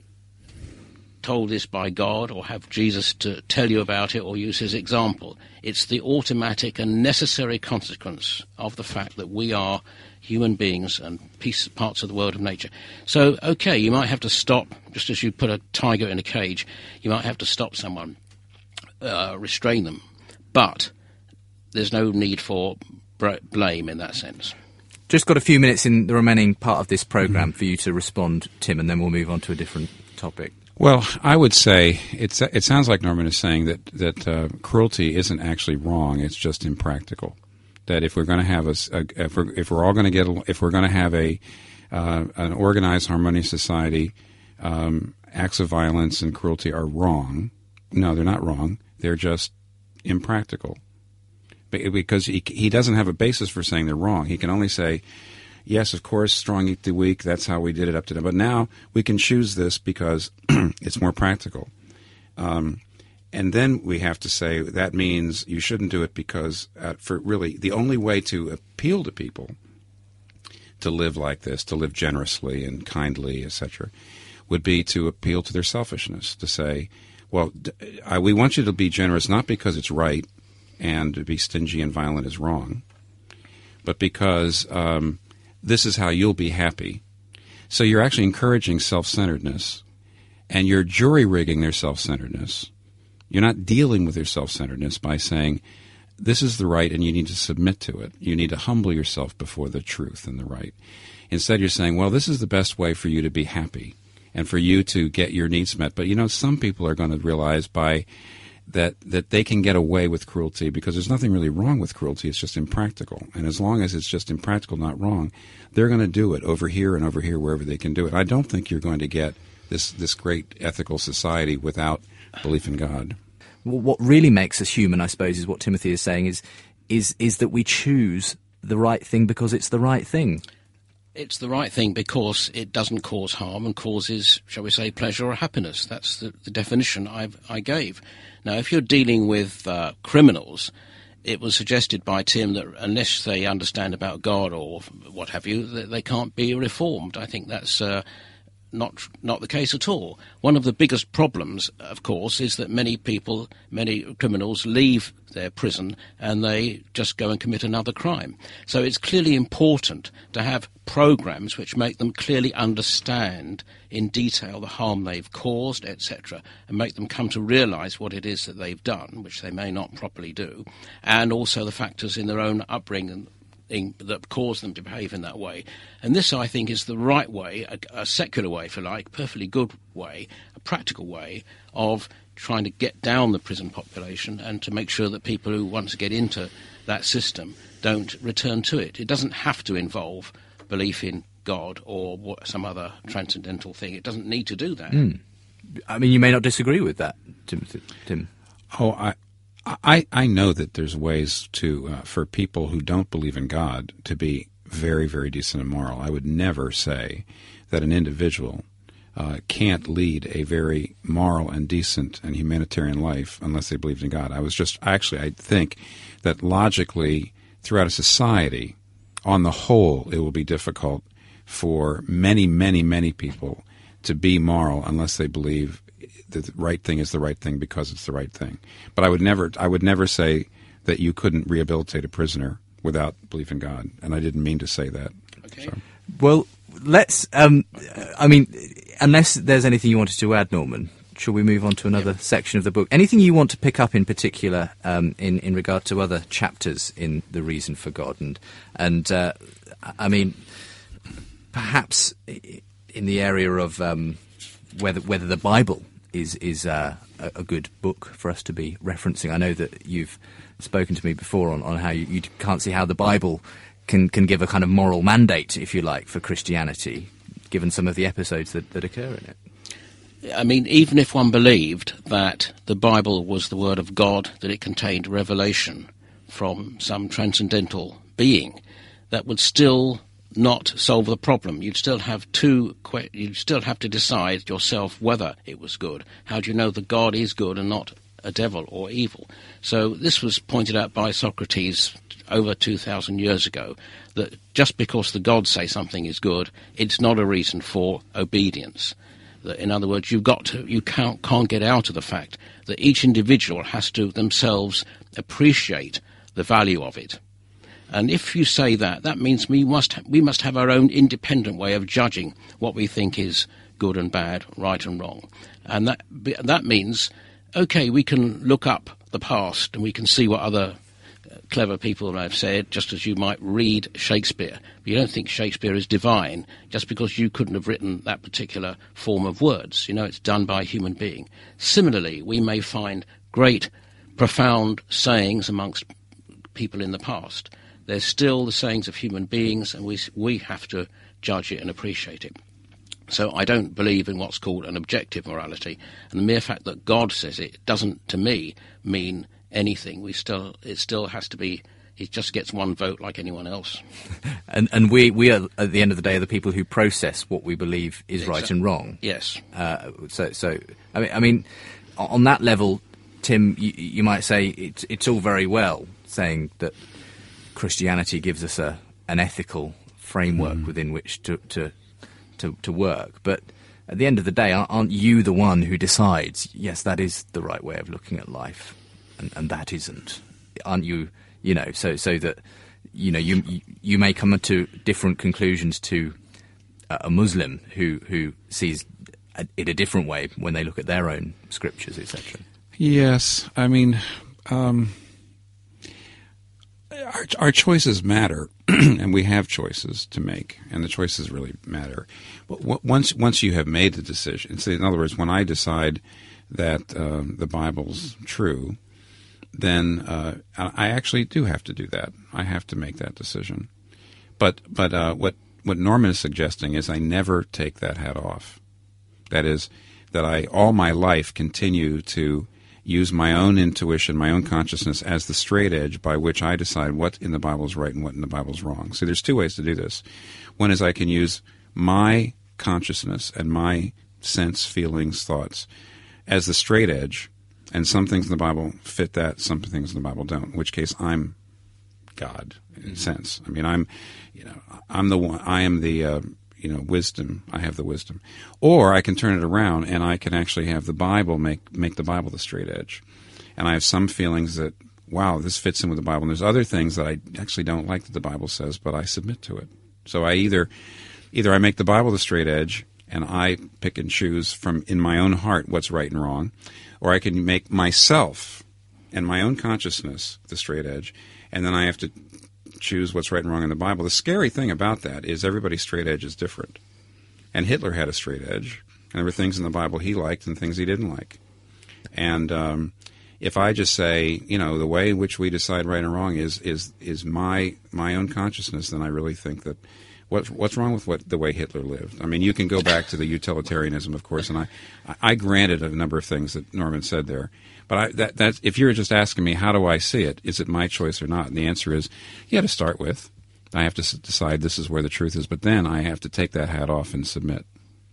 told this by God or have Jesus to tell you about it or use his example. It's the automatic and necessary consequence of the fact that we are human beings and piece, parts of the world of nature. So, okay, you might have to stop, just as you put a tiger in a cage, you might have to stop someone, uh, restrain them. But there's no need for br- blame in that sense. Just got a few minutes in the remaining part of this programme for you to respond, Tim, and then we'll move on to a different topic. Well, I would say it's, it sounds like Norman is saying that that uh, cruelty isn't actually wrong; it's just impractical. That if we're going to have a, a if we're if we're all going to get a, if we're going to have a uh, an organized, harmonious society, um, acts of violence and cruelty are wrong. No, they're not wrong. They're just impractical. Because he he doesn't have a basis for saying they're wrong. He can only say, yes, of course, strong eat the weak. That's how we did it up to now. But now we can choose this because it's more practical. Um, and then we have to say that means you shouldn't do it because uh, for really the only way to appeal to people to live like this, to live generously and kindly, et cetera, would be to appeal to their selfishness, to say, well, I, we want you to be generous not because it's right and to be stingy and violent is wrong, but because um, this is how you'll be happy. So you're actually encouraging self-centeredness, and you're jury-rigging their self-centeredness. You're not dealing with their self-centeredness by saying, this is the right and you need to submit to it. You need to humble yourself before the truth and the right. Instead, you're saying, well, this is the best way for you to be happy and for you to get your needs met. But, you know, some people are going to realize by that that they can get away with cruelty because there's nothing really wrong with cruelty. It's just impractical. And as long as it's just impractical, not wrong, they're going to do it over here and over here wherever they can do it. I don't think you're going to get this, this great ethical society without belief in God. Well, what really makes us human, I suppose, is what Timothy is saying, is is is that we choose the right thing because it's the right thing. It's the right thing because it doesn't cause harm and causes, shall we say, pleasure or happiness. That's the, the definition I've, I gave. Now, if you're dealing with uh, criminals, it was suggested by Tim that unless they understand about God or what have you, that they can't be reformed. I think that's uh, not not the case at all. One of the biggest problems, of course, is that many people, many criminals leave their prison and they just go and commit another crime. So it's clearly important to have programs which make them clearly understand in detail the harm they've caused, et cetera, and make them come to realise what it is that they've done, which they may not properly do, and also the factors in their own upbringing that cause them to behave in that way. And this, I think, is the right way, a, a secular way, if you like, perfectly good way, a practical way of trying to get down the prison population and to make sure that people who want to get into that system don't return to it. It doesn't have to involve belief in God or what, some other transcendental thing. It doesn't need to do that. Mm. I mean, you may not disagree with that, Tim. Tim. Oh, I... I, I know that there's ways to uh, for people who don't believe in God to be very, very decent and moral. I would never say that an individual uh, can't lead a very moral and decent and humanitarian life unless they believed in God. I was just actually I think that logically throughout a society, on the whole, it will be difficult for many, many, many people to be moral unless they believe the right thing is the right thing because it's the right thing. But I would never, I would never say that you couldn't rehabilitate a prisoner without belief in God, and I didn't mean to say that. Okay. So. Well, let's. Um, I mean, unless there's anything you wanted to add, Norman, shall we move on to another yep. section of the book? Anything you want to pick up in particular um, in in regard to other chapters in The Reason for God, and and uh, I mean, perhaps in the area of um, whether whether the Bible is is uh, a, a good book for us to be referencing. I know that you've spoken to me before on, on how you, you can't see how the Bible can, can give a kind of moral mandate, if you like, for Christianity, given some of the episodes that, that occur in it. I mean, even if one believed that the Bible was the Word of God, that it contained revelation from some transcendental being, that would still not solve the problem. You'd still have two. You'd still have to decide yourself whether it was good. How do you know that God is good and not a devil or evil? So this was pointed out by Socrates over two thousand years ago, that just because the gods say something is good, it's not a reason for obedience. That, in other words, you've got to, you can't, can't get out of the fact that each individual has to themselves appreciate the value of it. And if you say that, that means we must we must have our own independent way of judging what we think is good and bad, right and wrong. And that that means, okay, we can look up the past and we can see what other clever people have said, just as you might read Shakespeare. But you don't think Shakespeare is divine just because you couldn't have written that particular form of words. You know, it's done by a human being. Similarly, we may find great, profound sayings amongst people in the past. They're still the sayings of human beings, and we we have to judge it and appreciate it. So I don't believe in what's called an objective morality, and the mere fact that God says it doesn't, to me, mean anything. We still it still has to be. It just gets one vote like anyone else. and and we we are at the end of the day are the people who process what we believe is exactly. right and wrong. Yes. Uh, so so I mean I mean on that level, Tim, you, you might say it's it's all very well saying that Christianity gives us a an ethical framework mm. within which to, to to to work, but at the end of the day, aren't you the one who decides, yes, that is the right way of looking at life, and, and that isn't? Aren't you, you know, so so that, you know, you you may come to different conclusions to a Muslim who, who sees it a different way when they look at their own scriptures, et cetera. Yes, I mean, um, our, our choices matter, and we have choices to make, and the choices really matter. But once once you have made the decision, so in other words, when I decide that uh, the Bible's true, then uh, I actually do have to do that. I have to make that decision. But but uh, what what Norman is suggesting is I never take that hat off. That is, that I all my life continue to use my own intuition, my own consciousness as the straight edge by which I decide what in the Bible is right and what in the Bible is wrong. See, there's two ways to do this. One is I can use my consciousness and my sense, feelings, thoughts as the straight edge, and some things in the Bible fit that, some things in the Bible don't, in which case I'm God, in a sense. I mean, I'm, you know, I'm the one, I am the, uh, you know, wisdom. I have the wisdom. Or I can turn it around and I can actually have the Bible make make the Bible the straight edge. And I have some feelings that, wow, this fits in with the Bible. And there's other things that I actually don't like that the Bible says, but I submit to it. So I either either I make the Bible the straight edge and I pick and choose from in my own heart what's right and wrong, or I can make myself and my own consciousness the straight edge, and then I have to choose what's right and wrong in the Bible. The scary thing about that is everybody's straight edge is different. And Hitler had a straight edge, and there were things in the Bible he liked and things he didn't like. And um, if I just say, you know, the way in which we decide right and wrong is is is my my own consciousness, then I really think that what what's wrong with what the way Hitler lived? I mean, you can go back to the utilitarianism, of course, and I I granted a number of things that Norman said there. But I, that, that's, if you're just asking me, how do I see it? Is it my choice or not? And the answer is, yeah, to start with, I have to s- decide this is where the truth is. But then I have to take that hat off and submit.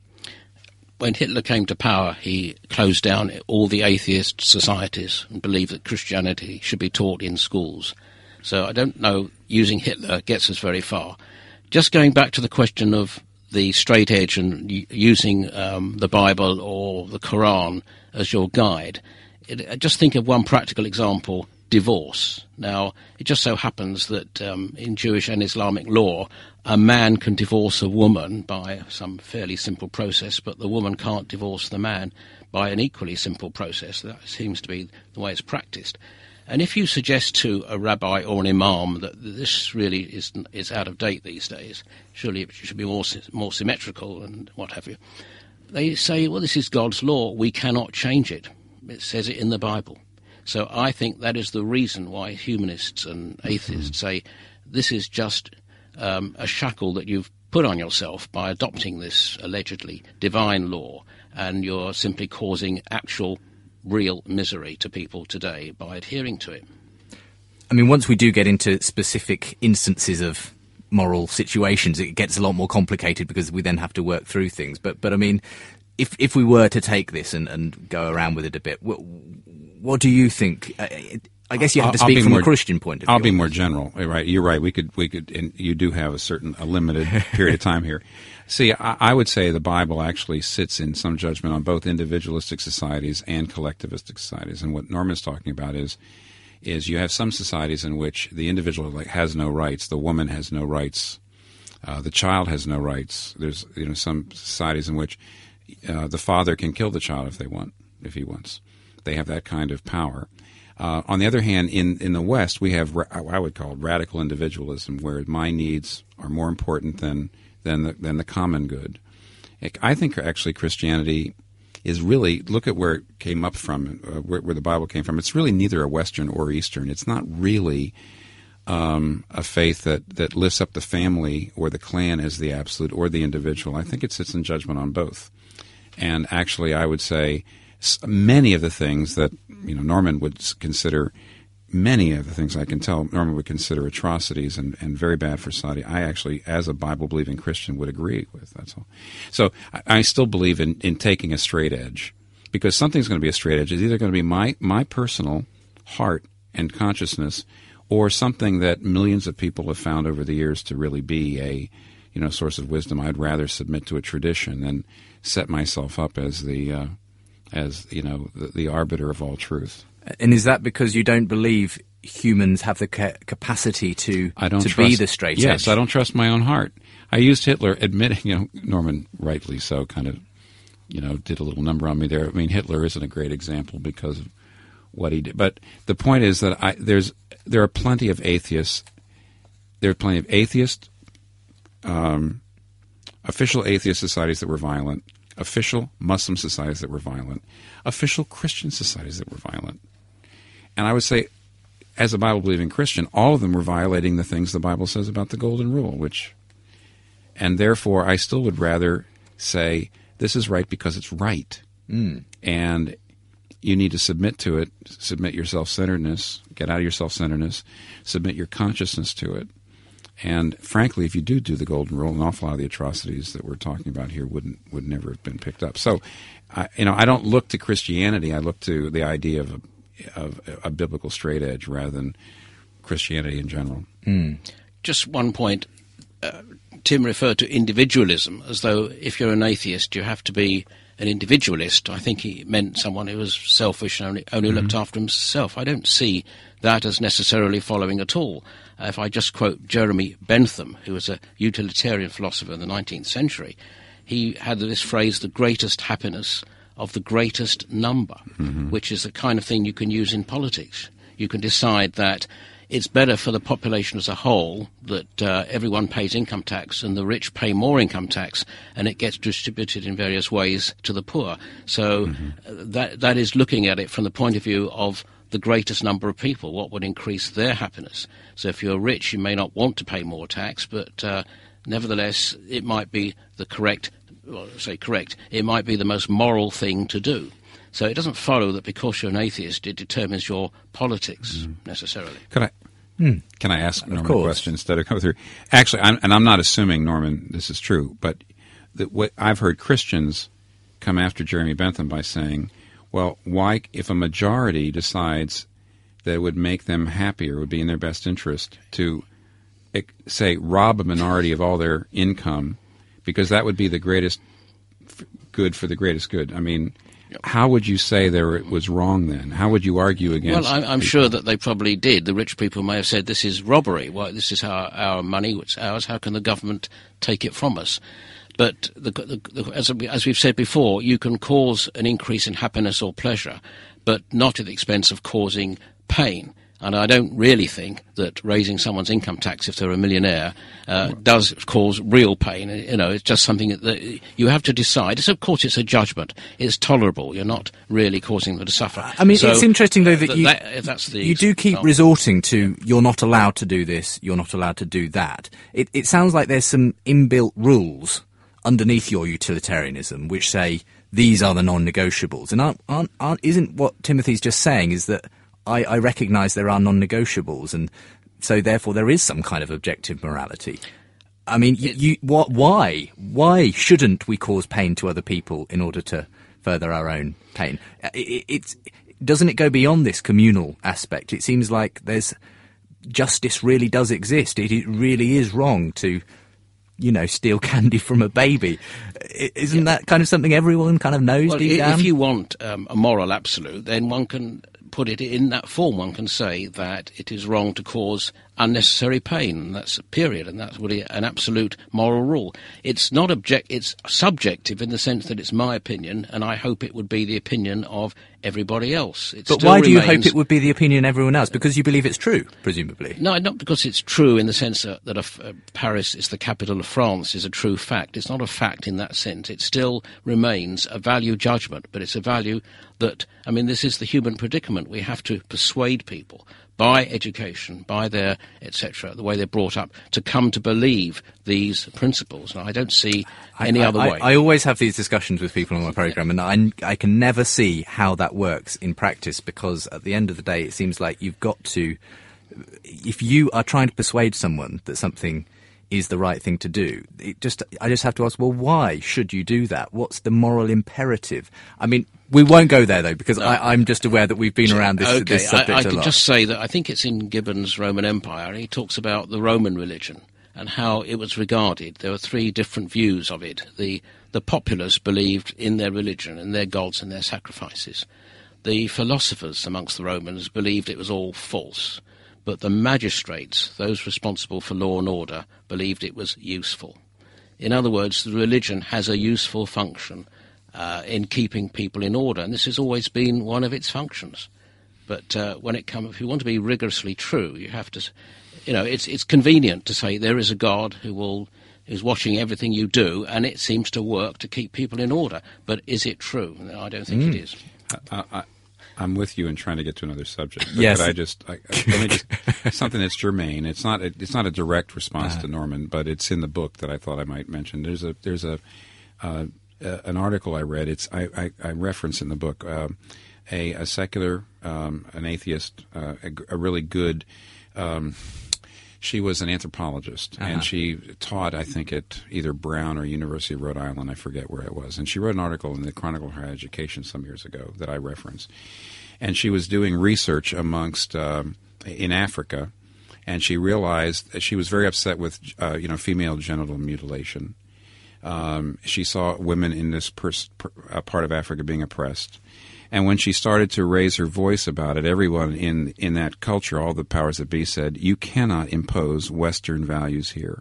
When Hitler came to power, he closed down all the atheist societies and believed that Christianity should be taught in schools. So I don't know using Hitler gets us very far. Just going back to the question of the straight edge and y- using um, the Bible or the Quran as your guide, It, just think of one practical example, divorce. Now, it just so happens that um, in Jewish and Islamic law, a man can divorce a woman by some fairly simple process, but the woman can't divorce the man by an equally simple process. That seems to be the way it's practiced. And if you suggest to a rabbi or an imam that this really is, is out of date these days, surely it should be more, more symmetrical and what have you, they say, well, this is God's law, we cannot change it. It says it in the Bible. So I think that is the reason why humanists and atheists say this is just um, a shackle that you've put on yourself by adopting this allegedly divine law, and you're simply causing actual, real misery to people today by adhering to it. I mean, once we do get into specific instances of moral situations, it gets a lot more complicated because we then have to work through things. But, but I mean, if if we were to take this and, and go around with it a bit, what, what do you think? I guess you have to speak from more, a Christian point of view. I'll be more general, right? You're right. We could, we could, and you do have a certain, a limited period of time here. See, I, I would say the Bible actually sits in some judgment on both individualistic societies and collectivistic societies. And what Norman's talking about is, is you have some societies in which the individual like has no rights, the woman has no rights, uh, the child has no rights. There's, you know, some societies in which Uh, the father can kill the child if they want, if he wants. They have that kind of power. Uh, on the other hand, in, in the West, we have what I would call radical individualism, where my needs are more important than than the, than the common good. I think actually Christianity is really, look at where it came up from, uh, where, where the Bible came from. It's really neither a Western or Eastern. It's not really um, a faith that, that lifts up the family or the clan as the absolute or the individual. I think it sits in judgment on both. And actually, I would say many of the things that, you know, Norman would consider, many of the things I can tell Norman would consider atrocities and, and very bad for society, I actually, as a Bible-believing Christian, would agree with. That's all. So I, I still believe in, in taking a straight edge, because something's going to be a straight edge. It's either going to be my, my personal heart and consciousness, or something that millions of people have found over the years to really be a, you know, source of wisdom. I'd rather submit to a tradition than set myself up as the, uh, as you know, the, the arbiter of all truth. And is that because you don't believe humans have the ca- capacity to I don't to trust, be the straight yes, edge? I don't trust my own heart. I used Hitler, admitting, you know, Norman rightly so, kind of, you know, did a little number on me there. I mean, Hitler isn't a great example because of what he did. But the point is that I, there's there are plenty of atheists. There are plenty of atheist, um, official atheist societies that were violent, official Muslim societies that were violent, official Christian societies that were violent. And I would say, as a Bible-believing Christian, all of them were violating the things the Bible says about the Golden Rule, which, and therefore I still would rather say this is right because it's right. Mm. And you need to submit to it, submit your self-centeredness, get out of your self-centeredness, submit your consciousness to it. And frankly, if you do do the Golden Rule, an awful lot of the atrocities that we're talking about here wouldn't would never have been picked up. So, I, you know, I don't look to Christianity. I look to the idea of a, of a biblical straight edge rather than Christianity in general. Mm. Just one point. Uh, Tim referred to individualism as though if you're an atheist, you have to be an individualist. I think he meant someone who was selfish and only, only mm-hmm. looked after himself. I don't see that as necessarily following at all. Uh, if I just quote Jeremy Bentham, who was a utilitarian philosopher in the nineteenth century, he had this phrase, the greatest happiness of the greatest number, mm-hmm. which is the kind of thing you can use in politics. You can decide that it's better for the population as a whole that uh, everyone pays income tax and the rich pay more income tax, and it gets distributed in various ways to the poor. So mm-hmm. uh, that that is looking at it from the point of view of the greatest number of people, what would increase their happiness. So if you're rich, you may not want to pay more tax, but uh, nevertheless, it might be the correct, well, say correct, it might be the most moral thing to do. So it doesn't follow that because you're an atheist, it determines your politics mm. necessarily. Could I, mm. can I ask Norman a question instead of coming through? Actually, I'm, and I'm not assuming, Norman, this is true, but that what I've heard Christians come after Jeremy Bentham by saying, well, why, if a majority decides that it would make them happier, would be in their best interest to, say, rob a minority of all their income, because that would be the greatest good for the greatest good. I mean, how would you say there it was wrong then? How would you argue against? Well, I'm, I'm sure that they probably did. The rich people may have said, this is robbery. Well, this is our, our money, it's ours. How can the government take it from us? But the, the, the, as, as we've said before, you can cause an increase in happiness or pleasure, but not at the expense of causing pain. And I don't really think that raising someone's income tax if they're a millionaire uh, does cause real pain. You know, it's just something that you have to decide. It's, of course, it's a judgment. It's tolerable. You're not really causing them to suffer. I mean, so, it's interesting, though, that, uh, you, that that's the you do keep example. resorting to, you're not allowed to do this, you're not allowed to do that. It, it sounds like there's some inbuilt rules underneath your utilitarianism which say these are the non-negotiables. And aren't, aren't, aren't, isn't what Timothy's just saying is that I, I recognise there are non-negotiables, and so therefore there is some kind of objective morality. I mean, you, you, what, why? Why shouldn't we cause pain to other people in order to further our own pain? It, it's, doesn't it go beyond this communal aspect? It seems like there's justice really does exist. It, it really is wrong to, you know, steal candy from a baby. Isn't yeah. that kind of something everyone kind of knows well, deep if down? If you want um, a moral absolute, then one can put it in that form. One can say that it is wrong to cause unnecessary pain. That's a period, and that's really an absolute moral rule. It's not object. It's subjective in the sense that it's my opinion, and I hope it would be the opinion of everybody else. It but still why do you remains... hope it would be the opinion of everyone else? Because you believe it's true, presumably. No, not because it's true in the sense that, that a, uh, Paris is the capital of France is a true fact. It's not a fact in that sense. It still remains a value judgment, but it's a value that, I mean, this is the human predicament. We have to persuade people by education, by their, et cetera, the way they're brought up, to come to believe these principles. And I don't see any I, other I, way. I always have these discussions with people on my programme, and I, I can never see how that works in practice, because at the end of the day, it seems like you've got to, if you are trying to persuade someone that something is the right thing to do, it just I just have to ask, well, why should you do that? What's the moral imperative? I mean, we won't go there, though, because no. I, I'm just aware that we've been around this, okay, this subject I, I a lot. can just say that I think it's in Gibbon's Roman Empire. He talks about the Roman religion and how it was regarded. There were three different views of it. The the populace believed in their religion and their gods and their sacrifices. The philosophers amongst the Romans believed it was all false, but the magistrates, those responsible for law and order, believed it was useful. In other words, the religion has a useful function uh, in keeping people in order, and this has always been one of its functions. But uh, when it comes, if you want to be rigorously true, you have to, you know, it's it's convenient to say there is a God who will who's watching everything you do, and it seems to work to keep people in order. But is it true? I don't think mm. it is. I, I, I'm with you in trying to get to another subject. But yes. Could I just, I, let me just something that's germane. It's not. A, it's not a direct response uh, to Norman, but it's in the book that I thought I might mention. There's a there's a uh, uh, an article I read. It's I, I, I reference in the book uh, a, a secular, um, an atheist, uh, a, a really good. Um, She was an anthropologist, uh-huh. and she taught, I think, at either Brown or University of Rhode Island. I forget where it was. And she wrote an article in the Chronicle of Her Education some years ago that I reference. And she was doing research amongst um, in Africa, and she realized that she was very upset with, uh, you know, female genital mutilation. Um, she saw women in this pers- per, uh, part of Africa being oppressed. And when she started to raise her voice about it, everyone in in that culture, all the powers that be, said, "You cannot impose Western values here.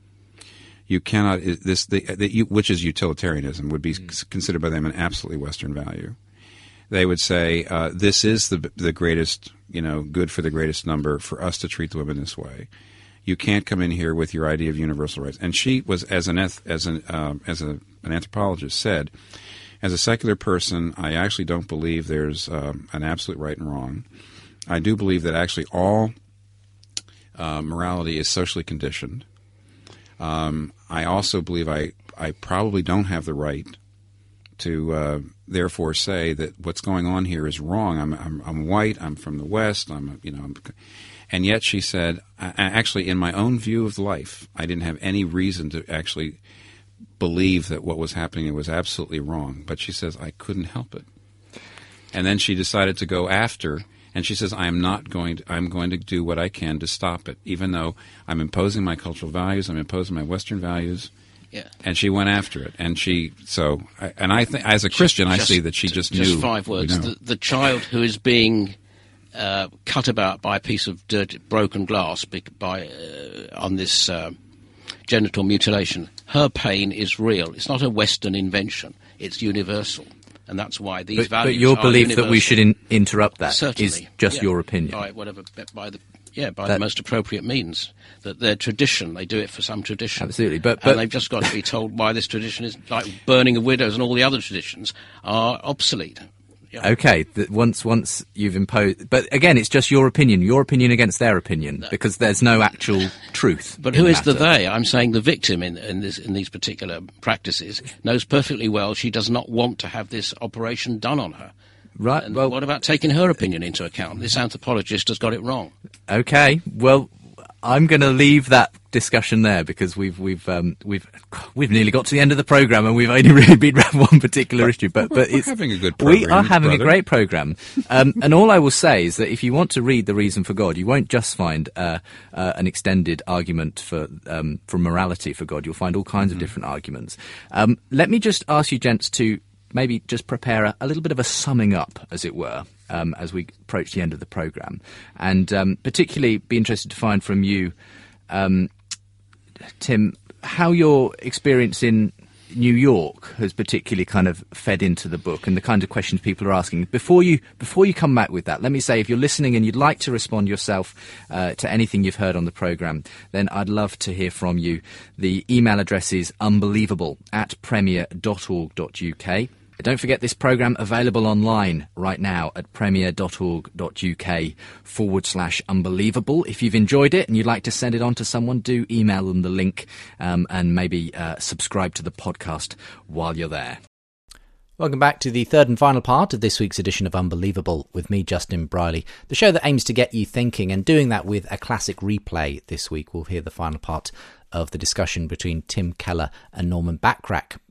You cannot this the, the you, which is utilitarianism would be mm. considered by them an absolutely Western value. They would say uh, this is the the greatest, you know, good for the greatest number for us to treat the women this way. You can't come in here with your idea of universal rights." And she was, as an eth- as an um, as a, an anthropologist, said. As a secular person, I actually don't believe there's um, an absolute right and wrong. I do believe that actually all uh, morality is socially conditioned. Um, I also believe I, I probably don't have the right to uh, therefore say that what's going on here is wrong. I'm I'm, I'm white. I'm from the West. I'm you know, I'm, and yet she said, I, actually, in my own view of life, I didn't have any reason to actually believe that what was happening was absolutely wrong. But she says, I couldn't help it. And then she decided to go after, and she says, I am not going to, I'm going to do what I can to stop it, even though I'm imposing my cultural values, I'm imposing my Western values. Yeah. And she went after it. And she, so, and I think, as a Christian, just, I see that she just, just knew. Just five words. The, the child who is being uh, cut about by a piece of dirty, broken glass by, uh, on this uh, genital mutilation, her pain is real. It's not a Western invention. It's universal. And that's why these but, values But your are belief universal. That we should in, interrupt that Certainly. Is just yeah. your opinion. By whatever, by the yeah, by that, the most appropriate means. That their tradition, they do it for some tradition. Absolutely, but, but and they've just got to be told why this tradition is, like burning of widows and all the other traditions, are obsolete. Yeah. Okay, that once once you've imposed, but again, it's just your opinion, your opinion against their opinion, no. because there's no actual truth. But who is the they? I'm saying the victim in, in this in these particular practices knows perfectly well she does not want to have this operation done on her. Right. And well, what about taking her opinion into account? This anthropologist has got it wrong. Okay. Well, I'm going to leave that discussion there because we've we've um, we've we've nearly got to the end of the program and we've only really been around one particular we're, issue. But we're, but we're it's having a good program, we are having brother. a great program. Um, and all I will say is that if you want to read The Reason for God, you won't just find uh, uh, an extended argument for um, for morality for God. You'll find all kinds mm-hmm. of different arguments. Um, let me just ask you, gents, to maybe just prepare a, a little bit of a summing up, as it were. Um, as we approach the end of the programme. And um, particularly be interested to find from you, um, Tim, how your experience in New York has particularly kind of fed into the book and the kind of questions people are asking. Before you before you come back with that, let me say, if you're listening and you'd like to respond yourself uh, to anything you've heard on the programme, then I'd love to hear from you. The email address is unbelievable at premier dot org dot uk. Don't forget this programme available online right now at premier dot org dot uk forward slash unbelievable. If you've enjoyed it and you'd like to send it on to someone, do email them the link um, and maybe uh, subscribe to the podcast while you're there. Welcome back to the third and final part of this week's edition of Unbelievable with me, Justin Briley, the show that aims to get you thinking, and doing that with a classic replay this week. We'll hear the final part of the discussion between Tim Keller and Norman Bachrach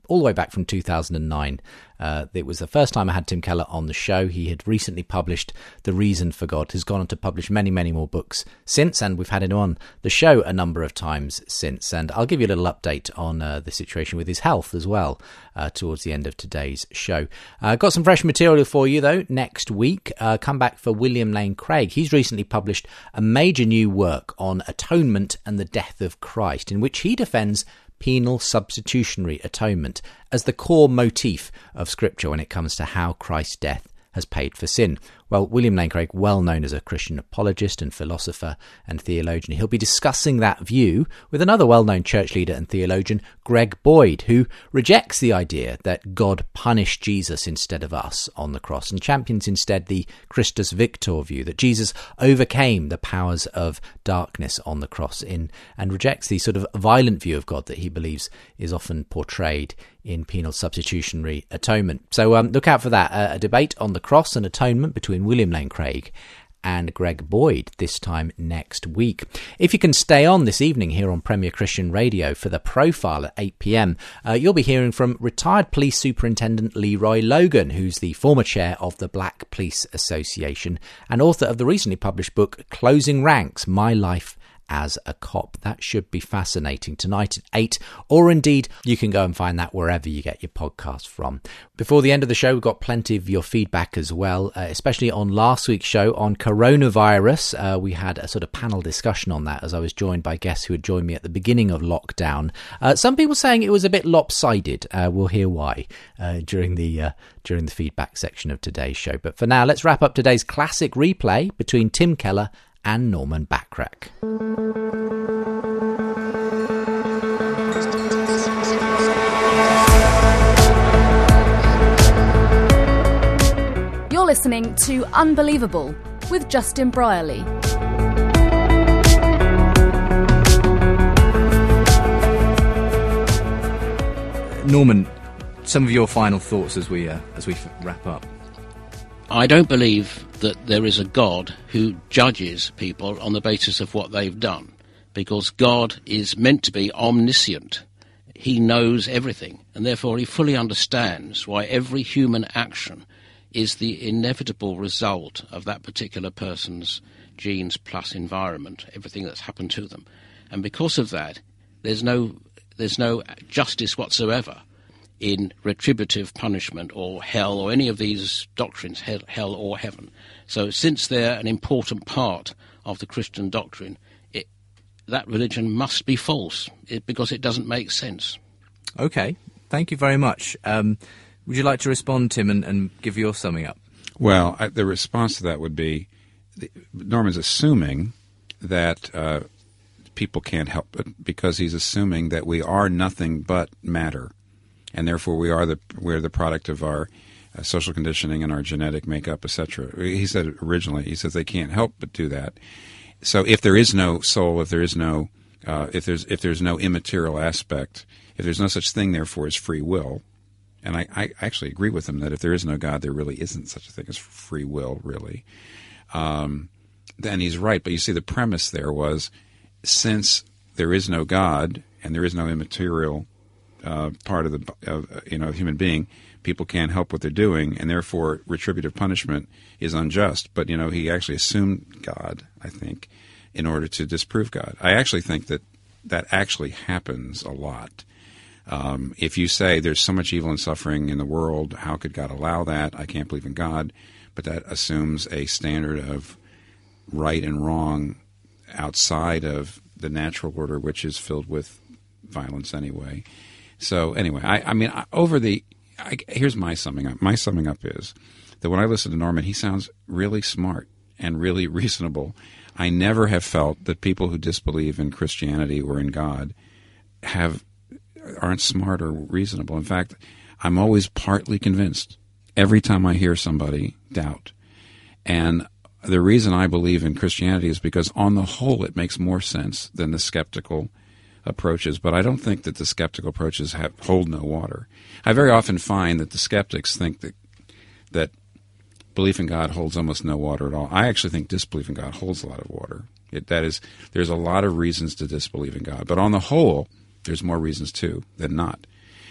all the way back from two thousand nine. Uh, it was the first time I had Tim Keller on the show. He had recently published The Reason for God, has gone on to publish many, many more books since, and we've had him on the show a number of times since. And I'll give you a little update on uh, the situation with his health as well uh, towards the end of today's show. I've uh, got some fresh material for you, though, next week. Uh, come back for William Lane Craig. He's recently published a major new work on atonement and the death of Christ, in which he defends penal substitutionary atonement as the core motif of Scripture when it comes to how Christ's death has paid for sin. Well, William Lane Craig, well known as a Christian apologist and philosopher and theologian, he'll be discussing that view with another well-known church leader and theologian, Greg Boyd, who rejects the idea that God punished Jesus instead of us on the cross and champions instead the Christus Victor view, that Jesus overcame the powers of darkness on the cross in and rejects the sort of violent view of God that he believes is often portrayed in penal substitutionary atonement. So um, look out for that, uh, a debate on the cross and atonement between William Lane Craig and Greg Boyd this time next week. If you can stay on this evening here on Premier Christian Radio for the Profile at eight p.m, uh, you'll be hearing from retired Police Superintendent Leroy Logan, who's the former chair of the Black Police Association and author of the recently published book Closing Ranks, My Life as a Cop. That should be fascinating tonight at eight, or indeed you can go and find that wherever you get your podcast from. Before the end of the show, we've got plenty of your feedback as well, uh, especially on last week's show on coronavirus. Uh, we had a sort of panel discussion on that as I was joined by guests who had joined me at the beginning of lockdown. Uh, some people saying it was a bit lopsided. Uh, we'll hear why uh, during the uh, during the feedback section of today's show. But for now, let's wrap up today's classic replay between Tim Keller and Norman Bachrach. You're listening to Unbelievable with Justin Brierley. Norman, some of your final thoughts as we uh, as we f- wrap up. I don't believe that there is a God who judges people on the basis of what they've done, because God is meant to be omniscient. He knows everything, and therefore he fully understands why every human action is the inevitable result of that particular person's genes plus environment, everything that's happened to them. And because of that, there's no there's no justice whatsoever in retributive punishment or hell or any of these doctrines, hell, hell or heaven. So since they're an important part of the Christian doctrine, it, that religion must be false it, because it doesn't make sense. Okay, thank you very much. Um, would you like to respond, Tim, and, and give your summing up? Well, I, the response to that would be, the, Norman's assuming that uh, people can't help it because he's assuming that we are nothing but matter. And therefore, we are the we're the product of our uh, social conditioning and our genetic makeup, et cetera. He said it originally. He says they can't help but do that. So, if there is no soul, if there is no, uh, if there's if there's no immaterial aspect, if there's no such thing, therefore, as free will, and I, I actually agree with him that if there is no God, there really isn't such a thing as free will, really. Um, then he's right. But you see, the premise there was, since there is no God and there is no immaterial Uh, part of the of, you know human being, people can't help what they're doing, and therefore retributive punishment is unjust. But you know he actually assumed God, I think, in order to disprove God. I actually think that that actually happens a lot. Um, if you say there's so much evil and suffering in the world, how could God allow that? I can't believe in God. But that assumes a standard of right and wrong outside of the natural order, which is filled with violence anyway. So anyway, I, I mean, I, over the I, here's my summing up. My summing up is that when I listen to Norman, he sounds really smart and really reasonable. I never have felt that people who disbelieve in Christianity or in God have aren't smart or reasonable. In fact, I'm always partly convinced every time I hear somebody doubt. And the reason I believe in Christianity is because on the whole it makes more sense than the skeptical approaches, but I don't think that the skeptical approaches have, hold no water. I very often find that the skeptics think that that belief in God holds almost no water at all. I actually think disbelief in God holds a lot of water. It, that is, there's a lot of reasons to disbelieve in God, but on the whole, there's more reasons too than not.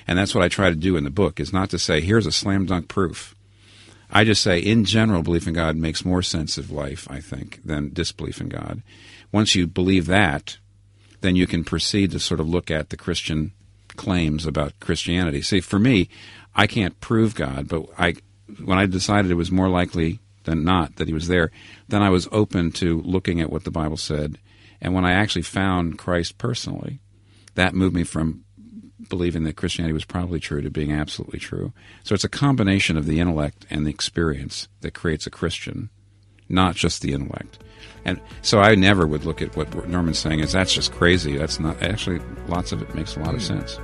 And that's what I try to do in the book, is not to say, here's a slam dunk proof. I just say, in general, belief in God makes more sense of life, I think, than disbelief in God. Once you believe that, then you can proceed to sort of look at the Christian claims about Christianity. See, for me, I can't prove God, but I, when I decided it was more likely than not that he was there, then I was open to looking at what the Bible said. And when I actually found Christ personally, that moved me from believing that Christianity was probably true to being absolutely true. So it's a combination of the intellect and the experience that creates a Christian, not just the intellect. And so I never would look at what Norman's saying as that's just crazy. That's not actually, lots of it makes a lot of sense.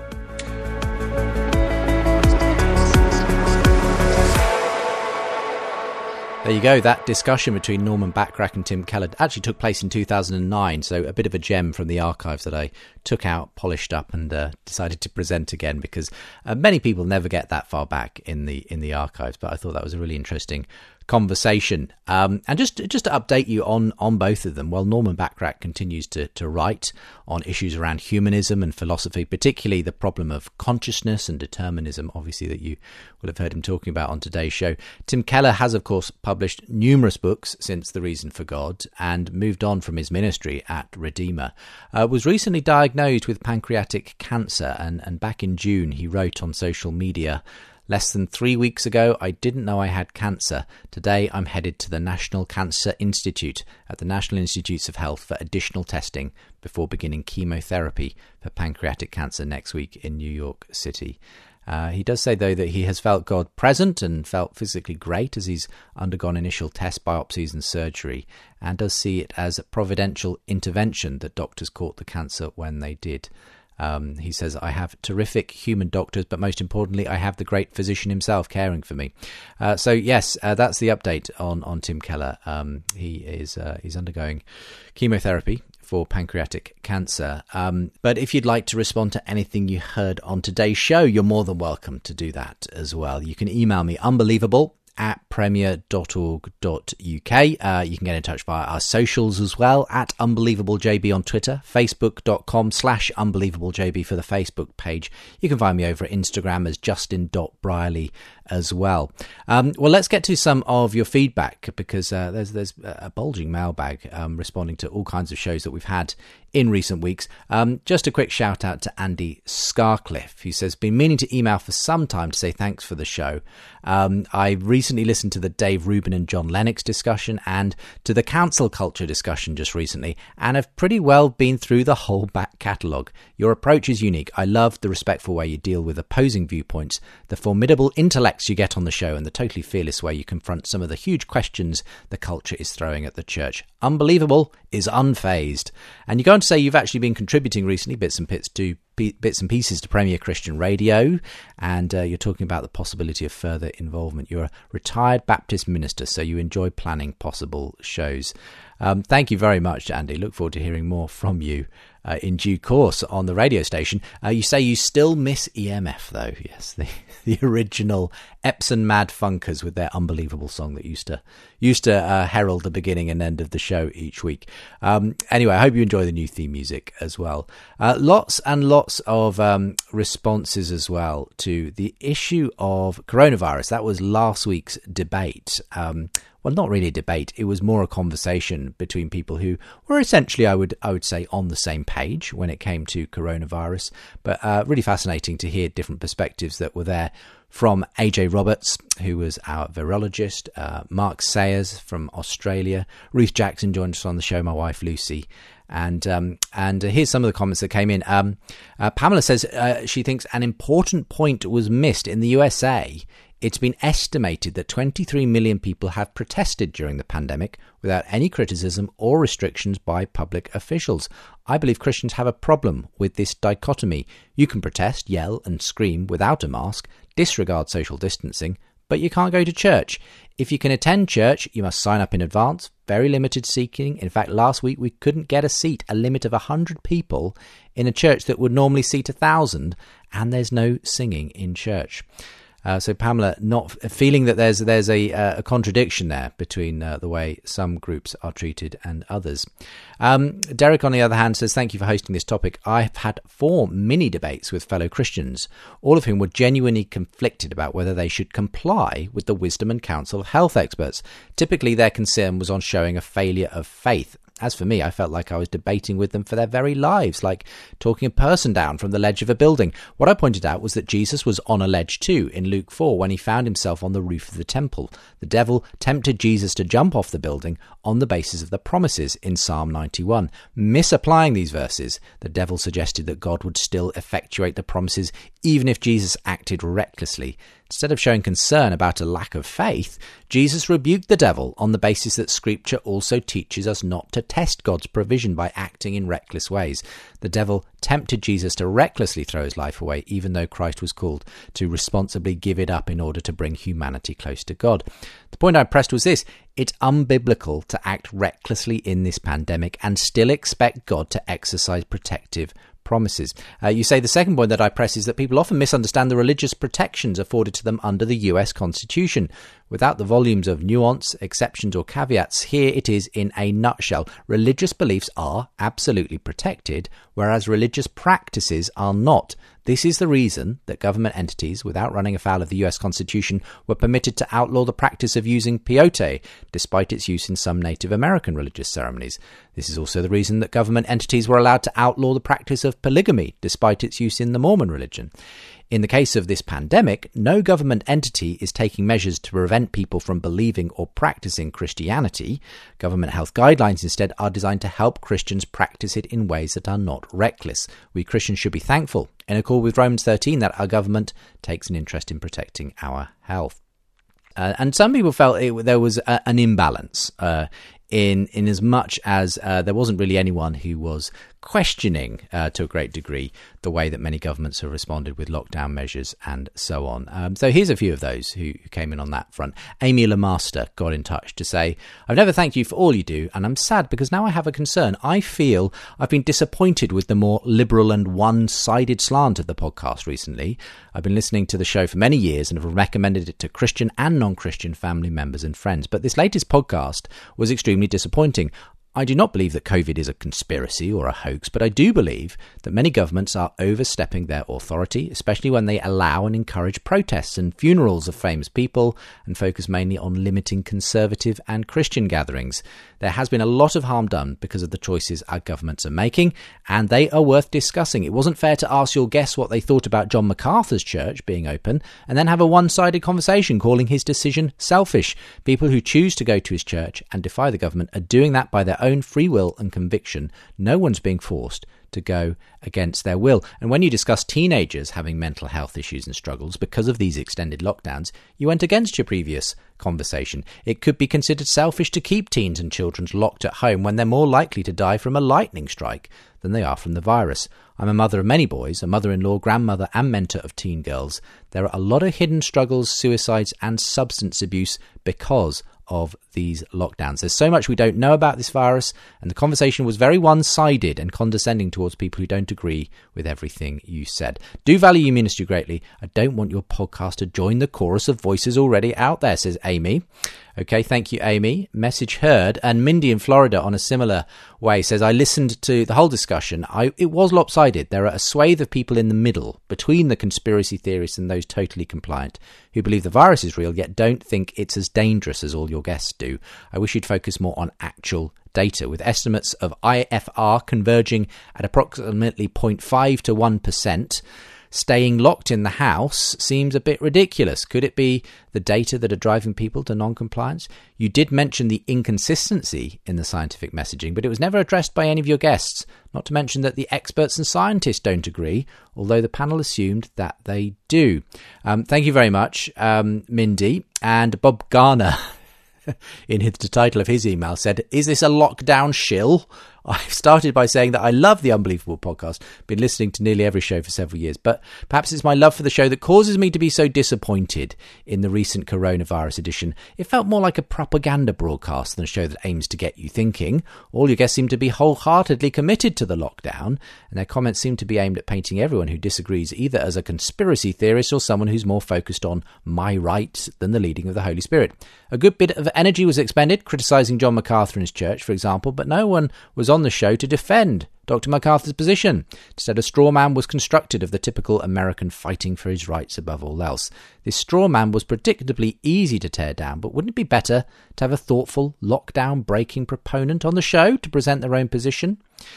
There you go. That discussion between Norman Bachrach and Tim Keller actually took place in two thousand nine, so a bit of a gem from the archives that I took out, polished up, and uh, decided to present again, because uh, many people never get that far back in the in the archives, but I thought that was a really interesting conversation. Um, and just just to update you on on both of them, well, Norman Bachrach continues to, to write on issues around humanism and philosophy, particularly the problem of consciousness and determinism, obviously, that you will have heard him talking about on today's show. Tim Keller has, of course, published numerous books since The Reason for God and moved on from his ministry at Redeemer. Uh, was recently diagnosed with pancreatic cancer, and, and back in June he wrote on social media, "Less than three weeks ago, I didn't know I had cancer. Today, I'm headed to the National Cancer Institute at the National Institutes of Health for additional testing before beginning chemotherapy for pancreatic cancer next week in New York City." Uh, he does say, though, that he has felt God present and felt physically great as he's undergone initial test biopsies and surgery, and does see it as a providential intervention that doctors caught the cancer when they did. Um, he says, "I have terrific human doctors, but most importantly, I have the great physician himself caring for me." Uh, so, yes, uh, that's the update on, on Tim Keller. Um, he is uh, he's undergoing chemotherapy for pancreatic cancer. Um, but if you'd like to respond to anything you heard on today's show, you're more than welcome to do that as well. You can email me, unbelievable at premier dot org dot uk. Uh, you can get in touch via our socials as well, at unbelievablejb on Twitter, facebook.com slash unbelievablejb for the Facebook page. You can find me over at Instagram as justin dot brierley as well. Um, well, let's get to some of your feedback, because uh, there's there's a bulging mailbag um, responding to all kinds of shows that we've had in recent weeks. Um, just a quick shout out to Andy Scarcliffe, who says, "Been meaning to email for some time to say thanks for the show. Um, I recently listened to the Dave Rubin and John Lennox discussion and to the cancel culture discussion just recently, and have pretty well been through the whole back catalogue. Your approach is unique. I love the respectful way you deal with opposing viewpoints, the formidable intellects you get on the show, and the totally fearless way you confront some of the huge questions the culture is throwing at the church. Unbelievable is unfazed." And you go on to say you've actually been contributing recently bits and bits to bits and pieces to Premier Christian Radio, and uh, you're talking about the possibility of further involvement. You're a retired Baptist minister, so you enjoy planning possible shows. Um, thank you very much, Andy. Look forward to hearing more from you uh, in due course on the radio station. Uh, you say you still miss E M F, though. Yes, the, the original Epson Mad Funkers with their unbelievable song that used to used to uh, herald the beginning and end of the show each week. Um, anyway, I hope you enjoy the new theme music as well. Uh, lots and lots of um, responses as well to the issue of coronavirus. That was last week's debate. Um, well, not really a debate. It was more a conversation between people who were essentially, I would I would say, on the same page when it came to coronavirus. But uh, really fascinating to hear different perspectives that were there from A J Roberts, who was our virologist, uh, Mark Sayers from Australia, Ruth Jackson joined us on the show, my wife Lucy. And um, and here's some of the comments that came in. Um, uh, Pamela says uh, she thinks an important point was missed in the U S A. It's been estimated that twenty-three million people have protested during the pandemic without any criticism or restrictions by public officials. I believe Christians have a problem with this dichotomy. You can protest, yell and scream without a mask, disregard social distancing, but you can't go to church. If you can attend church, you must sign up in advance. Very limited seating. In fact, last week we couldn't get a seat, a limit of one hundred people in a church that would normally seat one thousand, and there's no singing in church. Uh, so Pamela, not feeling that there's there's a, uh, a contradiction there between uh, the way some groups are treated and others. Um, Derek, on the other hand, says, thank you for hosting this topic. I've had four mini debates with fellow Christians, all of whom were genuinely conflicted about whether they should comply with the wisdom and counsel of health experts. Typically, their concern was on showing a failure of faith. As for me, I felt like I was debating with them for their very lives, like talking a person down from the ledge of a building. What I pointed out was that Jesus was on a ledge too in Luke four when he found himself on the roof of the temple. The devil tempted Jesus to jump off the building on the basis of the promises in Psalm ninety-one. Misapplying these verses, the devil suggested that God would still effectuate the promises even if Jesus acted recklessly. Instead of showing concern about a lack of faith, Jesus rebuked the devil on the basis that Scripture also teaches us not to test God's provision by acting in reckless ways. The devil tempted Jesus to recklessly throw his life away, even though Christ was called to responsibly give it up in order to bring humanity close to God. The point I pressed was this: it's unbiblical to act recklessly in this pandemic and still expect God to exercise protective promises. Uh, you say the second point that I press is that people often misunderstand the religious protections afforded to them under the U S Constitution. Without the volumes of nuance, exceptions or caveats, here it is in a nutshell. Religious beliefs are absolutely protected, whereas religious practices are not. This is the reason that government entities, without running afoul of the U S Constitution, were permitted to outlaw the practice of using peyote, despite its use in some Native American religious ceremonies. This is also the reason that government entities were allowed to outlaw the practice of polygamy, despite its use in the Mormon religion. In the case of this pandemic, no government entity is taking measures to prevent people from believing or practicing Christianity. Government health guidelines instead are designed to help Christians practice it in ways that are not reckless. We Christians should be thankful, in accord with Romans thirteen, that our government takes an interest in protecting our health. Uh, and some people felt it, there was a, an imbalance uh, in in as much as uh, there wasn't really anyone who was questioning uh, to a great degree the way that many governments have responded with lockdown measures and so on. Um, so here's a few of those who, who came in on that front. Amy Lamaster got in touch to say, I've never thanked you for all you do, and I'm sad because now I have a concern. I feel I've been disappointed with the more liberal and one-sided slant of the podcast recently. I've been listening to the show for many years and have recommended it to Christian and non-Christian family members and friends, but this latest podcast was extremely disappointing. I do not believe that COVID is a conspiracy or a hoax, but I do believe that many governments are overstepping their authority, especially when they allow and encourage protests and funerals of famous people and focus mainly on limiting conservative and Christian gatherings. There has been a lot of harm done because of the choices our governments are making, and they are worth discussing. It wasn't fair to ask your guests what they thought about John MacArthur's church being open and then have a one-sided conversation calling his decision selfish. People who choose to go to his church and defy the government are doing that by their own free will and conviction. No one's being forced to go against their will. And when you discuss teenagers having mental health issues and struggles because of these extended lockdowns, you went against your previous conversation. It could be considered selfish to keep teens and children locked at home when they're more likely to die from a lightning strike than they are from the virus. I'm a mother of many boys, a mother-in-law, grandmother and mentor of teen girls. There are a lot of hidden struggles, suicides and substance abuse because of these lockdowns. There's so much we don't know about this virus, and the conversation was very one-sided and condescending towards people who don't agree with everything you said. Do value your ministry greatly. I don't want your podcast to join the chorus of voices already out there, says Amy. Okay, thank you, Amy. Message heard. And Mindy in Florida, on a similar way, says, I listened to the whole discussion. I, it was lopsided. There are a swathe of people in the middle between the conspiracy theorists and those totally compliant who believe the virus is real, yet don't think it's as dangerous as all your guests do. I wish you'd focus more on actual data, with estimates of I F R converging at approximately zero point five to one percent. Staying locked in the house seems a bit ridiculous. Could it be the data that are driving people to non-compliance? You did mention the inconsistency in the scientific messaging, but it was never addressed by any of your guests, not to mention that the experts and scientists don't agree, although the panel assumed that they do. Um, thank you very much, um, Mindy. And Bob Garner, in his, the title of his email, said, is this a lockdown shill? I've started by saying that I love the Unbelievable podcast, been listening to nearly every show for several years, but perhaps it's my love for the show that causes me to be so disappointed in the recent coronavirus edition. It felt more like a propaganda broadcast than a show that aims to get you thinking. All your guests seem to be wholeheartedly committed to the lockdown, and their comments seem to be aimed at painting everyone who disagrees either as a conspiracy theorist or someone who's more focused on my rights than the leading of the Holy Spirit. A good bit of energy was expended criticising John MacArthur and his church, for example, but no one was on the show to defend Doctor MacArthur's position. Instead, a straw man was constructed of the typical American fighting for his rights above all else. This straw man was predictably easy to tear down, but wouldn't it be better to have a thoughtful, lockdown-breaking proponent on the show to present their own position?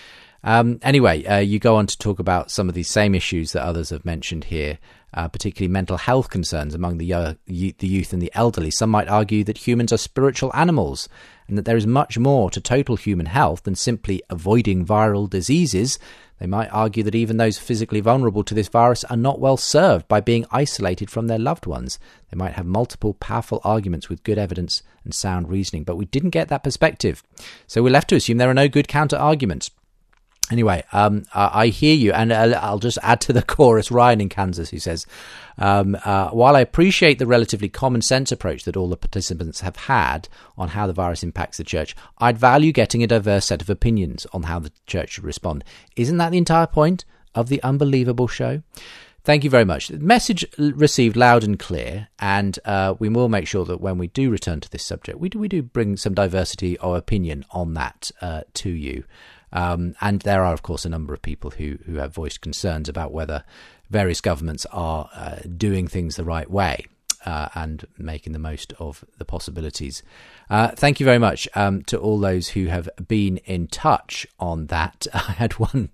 Um, anyway, uh, you go on to talk about some of these same issues that others have mentioned here, uh, particularly mental health concerns among the, uh, y- the youth and the elderly. Some might argue that humans are spiritual animals and that there is much more to total human health than simply avoiding viral diseases. They might argue that even those physically vulnerable to this virus are not well served by being isolated from their loved ones. They might have multiple powerful arguments with good evidence and sound reasoning, but we didn't get that perspective. So we're left to assume there are no good counter-arguments. Anyway, um, I hear you, and I'll just add to the chorus Ryan in Kansas, who says, um, uh, while I appreciate the relatively common sense approach that all the participants have had on how the virus impacts the church, I'd value getting a diverse set of opinions on how the church should respond. Isn't that the entire point of the Unbelievable show? Thank you very much. The message received loud and clear, and uh, we will make sure that when we do return to this subject, we do, we do bring some diversity of opinion on that uh, to you. Um, and there are, of course, a number of people who, who have voiced concerns about whether various governments are uh, doing things the right way uh, and making the most of the possibilities. Uh, thank you very much um, to all those who have been in touch on that. I had one...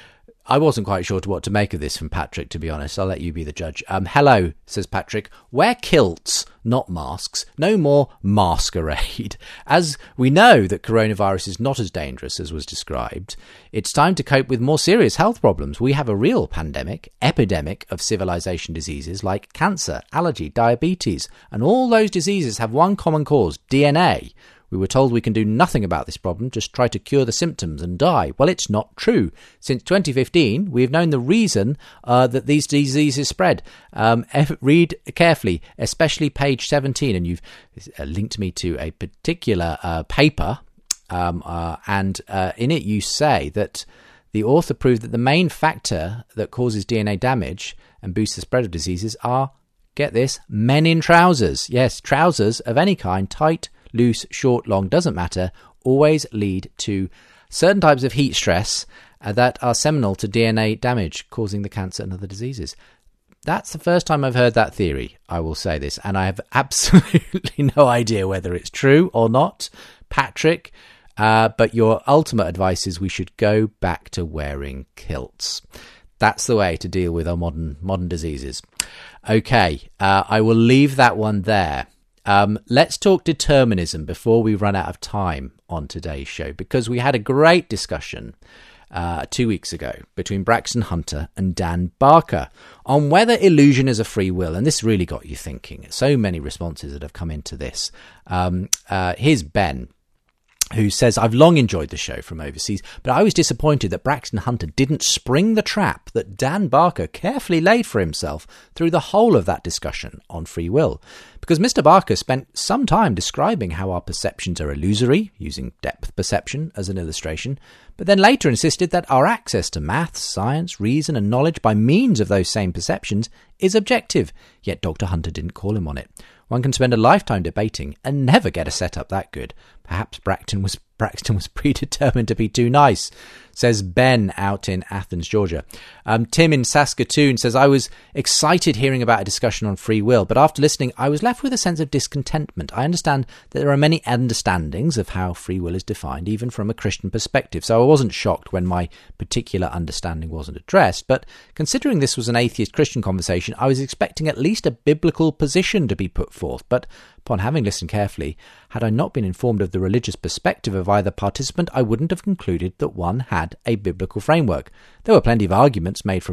I wasn't quite sure to what to make of this from Patrick, to be honest. I'll let you be the judge. Um, hello, says Patrick. Wear kilts, not masks. No more masquerade. As we know that coronavirus is not as dangerous as was described, it's time to cope with more serious health problems. We have a real pandemic, epidemic of civilization diseases like cancer, allergy, diabetes, and all those diseases have one common cause, D N A. We were told we can do nothing about this problem, just try to cure the symptoms and die. Well, it's not true. Since twenty fifteen, we've known the reason uh, that these diseases spread. Um, read carefully, especially page seventeen, and you've linked me to a particular uh, paper, um, uh, and uh, in it you say that the author proved that the main factor that causes D N A damage and boosts the spread of diseases are, get this, men in trousers. Yes, trousers of any kind, tight, loose, short, long, doesn't matter, always lead to certain types of heat stress uh, that are seminal to D N A damage, causing the cancer and other diseases. That's the first time I've heard that theory, I will say this, and I have absolutely no idea whether it's true or not, Patrick, uh, but your ultimate advice is we should go back to wearing kilts. That's the way to deal with our modern modern diseases. Okay, uh, I will leave that one there. Um, let's talk determinism before we run out of time on today's show, because we had a great discussion uh, two weeks ago between Braxton Hunter and Dan Barker on whether illusion is a free will, and this really got you thinking. So many responses that have come into this. Um, uh, here's Ben, who says, I've long enjoyed the show from overseas, but I was disappointed that Braxton Hunter didn't spring the trap that Dan Barker carefully laid for himself through the whole of that discussion on free will. Because Mister Barker spent some time describing how our perceptions are illusory, using depth perception as an illustration, but then later insisted that our access to maths, science, reason and knowledge by means of those same perceptions is objective, yet Doctor Hunter didn't call him on it. One can spend a lifetime debating and never get a setup that good. Perhaps Braxton was Braxton was predetermined to be too nice, says Ben out in Athens, Georgia. Um, Tim in Saskatoon says, I was excited hearing about a discussion on free will, but after listening, I was left with a sense of discontentment. I understand that there are many understandings of how free will is defined, even from a Christian perspective, so I wasn't shocked when my particular understanding wasn't addressed, but considering this was an atheist-Christian conversation, I was expecting at least a biblical position to be put forth, but upon having listened carefully, had I not been informed of the religious perspective of either participant, I wouldn't have concluded that one had a biblical framework. There were plenty of arguments made from a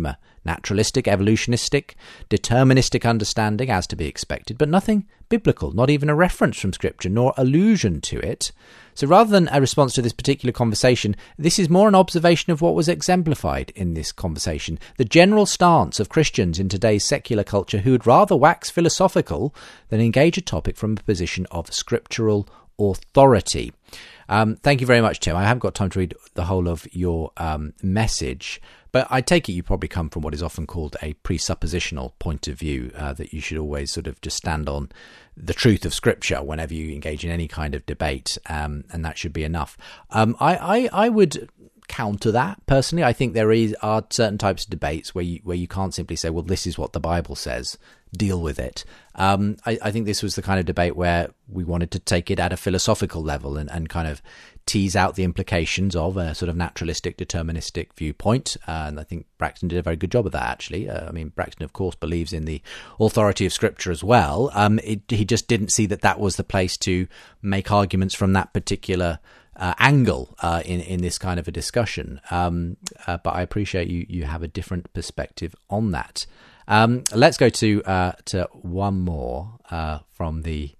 naturalistic, evolutionistic, deterministic understanding as to be expected, but nothing biblical, not even a reference from Scripture, nor allusion to it. So rather than a response to this particular conversation, this is more an observation of what was exemplified in this conversation, the general stance of Christians in today's secular culture who would rather wax philosophical than engage a topic from a position of scriptural authority. Um, thank you very much, Tim. I haven't got time to read the whole of your um, message, but I take it you probably come from what is often called a presuppositional point of view, uh, that you should always sort of just stand on the truth of Scripture whenever you engage in any kind of debate, um, and that should be enough. Um, I, I, I would counter that personally. I think there is are certain types of debates where you, where you can't simply say, well, this is what the Bible says, deal with it. Um, I, I think this was the kind of debate where we wanted to take it at a philosophical level and, and kind of tease out the implications of a sort of naturalistic, deterministic viewpoint. Uh, and I think Braxton did a very good job of that, actually. Uh, I mean, Braxton, of course, believes in the authority of Scripture as well. Um, it, he just didn't see that that was the place to make arguments from that particular Uh, angle uh, in in this kind of a discussion, um, uh, but I appreciate you you have a different perspective on that. Um, let's go to uh, to one more uh, from the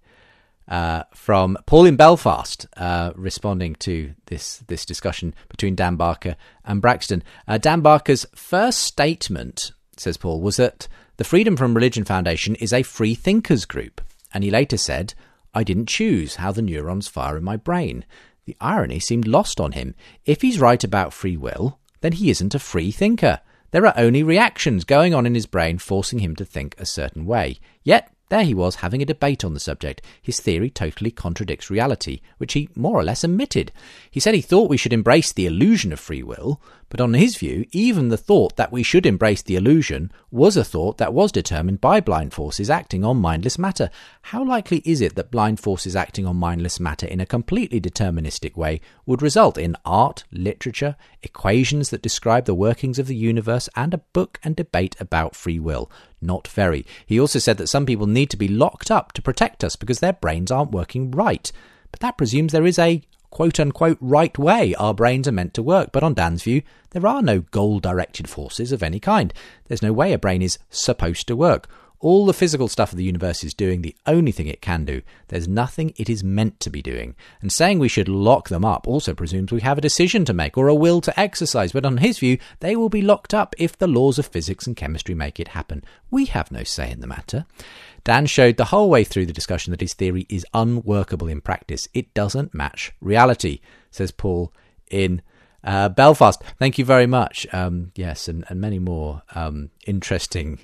uh, from Paul in Belfast, uh, responding to this this discussion between Dan Barker and Braxton. Uh, Dan Barker's first statement, says Paul, was that the Freedom from Religion Foundation is a free thinkers group, and he later said, "I didn't choose how the neurons fire in my brain." The irony seemed lost on him. If he's right about free will, then he isn't a free thinker. There are only reactions going on in his brain forcing him to think a certain way. Yet, there he was having a debate on the subject. His theory totally contradicts reality, which he more or less admitted. He said he thought we should embrace the illusion of free will, but on his view, even the thought that we should embrace the illusion was a thought that was determined by blind forces acting on mindless matter. How likely is it that blind forces acting on mindless matter in a completely deterministic way would result in art, literature, equations that describe the workings of the universe, and a book and debate about free will? Not very. He also said that some people need to be locked up to protect us because their brains aren't working right. But that presumes there is a quote-unquote right way our brains are meant to work. But on Dan's view, there are no goal-directed forces of any kind. There's no way a brain is supposed to work. All the physical stuff of the universe is doing the only thing it can do. There's nothing it is meant to be doing. And saying we should lock them up also presumes we have a decision to make or a will to exercise. But on his view, they will be locked up if the laws of physics and chemistry make it happen. We have no say in the matter. Dan showed the whole way through the discussion that his theory is unworkable in practice. It doesn't match reality, says Paul in uh, Belfast. Thank you very much. Um, yes, and, and many more um, interesting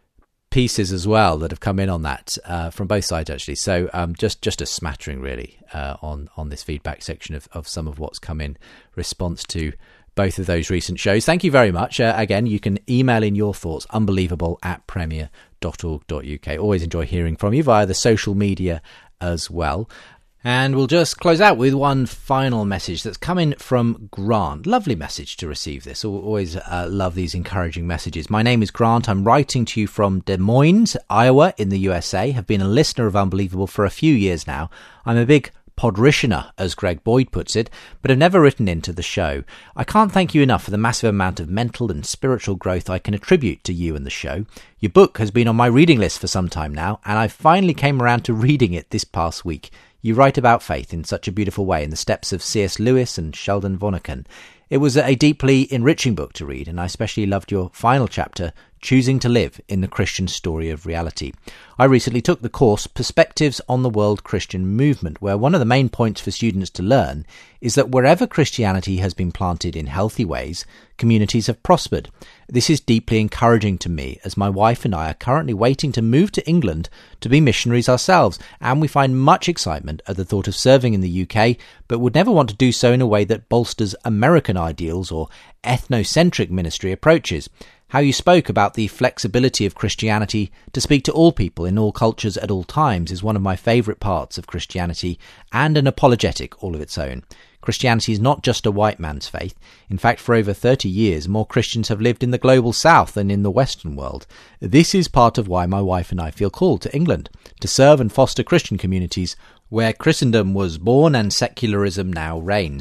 pieces as well that have come in on that uh, from both sides, actually. So um, just just a smattering, really, uh, on, on this feedback section of, of some of what's come in response to both of those recent shows. Thank you very much. Uh, again, you can email in your thoughts, unbelievable at premier dot org dot uk. Always enjoy hearing from you via the social media as well. And we'll just close out with one final message that's coming from Grant. Lovely message to receive this. Always uh, love these encouraging messages. My name is Grant. I'm writing to you from Des Moines, Iowa in the U S A. Have been a listener of Unbelievable for a few years now. I'm a big podrissioner, as Greg Boyd puts it, but have never written into the show. I can't thank you enough for the massive amount of mental and spiritual growth I can attribute to you and the show. Your book has been on my reading list for some time now, and I finally came around to reading it this past week. You write about faith in such a beautiful way in the steps of C S Lewis and Sheldon Vonnegut. It was a deeply enriching book to read, and I especially loved your final chapter, Choosing to Live in the Christian Story of Reality. I recently took the course Perspectives on the World Christian Movement, where one of the main points for students to learn is that wherever Christianity has been planted in healthy ways, communities have prospered. This is deeply encouraging to me, as my wife and I are currently waiting to move to England to be missionaries ourselves, and we find much excitement at the thought of serving in the U K, but would never want to do so in a way that bolsters American ideals or ethnocentric ministry approaches. How you spoke about the flexibility of Christianity to speak to all people in all cultures at all times is one of my favourite parts of Christianity, and an apologetic all of its own. Christianity is not just a white man's faith. In fact, for over thirty years, more Christians have lived in the global south than in the Western world. This is part of why my wife and I feel called to England, to serve and foster Christian communities where Christendom was born and secularism now reigns.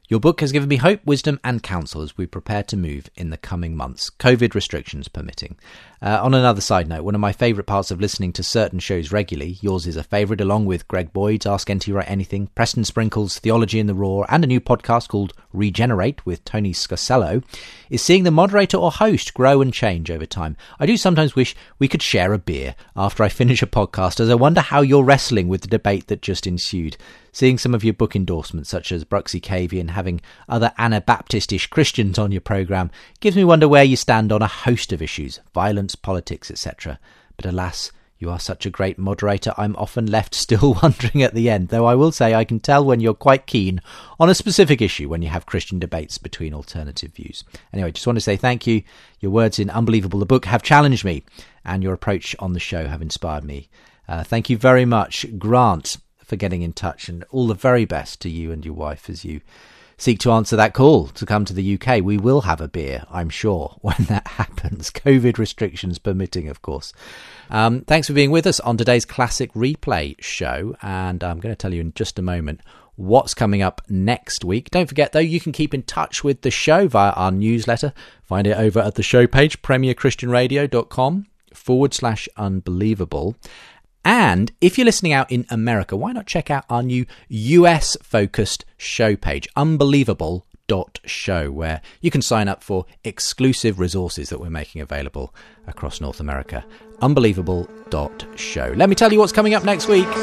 Your book has given me hope, wisdom and counsel as we prepare to move in the coming months, COVID restrictions permitting. Uh, on another side note, one of my favourite parts of listening to certain shows regularly, yours is a favourite along with Greg Boyd's Ask N T Write Anything, Preston Sprinkle's Theology in the Raw, and a new podcast called Regenerate with Tony Scosello, is seeing the moderator or host grow and change over time. I do sometimes wish we could share a beer after I finish a podcast, as I wonder how you're wrestling with the debate that just ensued. Seeing some of your book endorsements, such as Bruxy Cavey, and having other Anabaptist-ish Christians on your programme, gives me wonder where you stand on a host of issues, violence, politics, et cetera. But alas, you are such a great moderator, I'm often left still wondering at the end, though I will say I can tell when you're quite keen on a specific issue when you have Christian debates between alternative views. Anyway, just want to say thank you. Your words in Unbelievable the Book have challenged me, and your approach on the show have inspired me. Uh, thank you very much, Grant, for getting in touch, and all the very best to you and your wife as you seek to answer that call to come to the U K. We will have a beer, I'm sure, when that happens, COVID restrictions permitting, of course. Um, thanks for being with us on today's Classic Replay show, and I'm going to tell you in just a moment what's coming up next week. Don't forget, though, you can keep in touch with the show via our newsletter. Find it over at the show page, premierchristianradio.com forward slash unbelievable. And if you're listening out in America, why not check out our new U S-focused show page, unbelievable dot show, where you can sign up for exclusive resources that we're making available across North America. unbelievable dot show. Let me tell you what's coming up next week.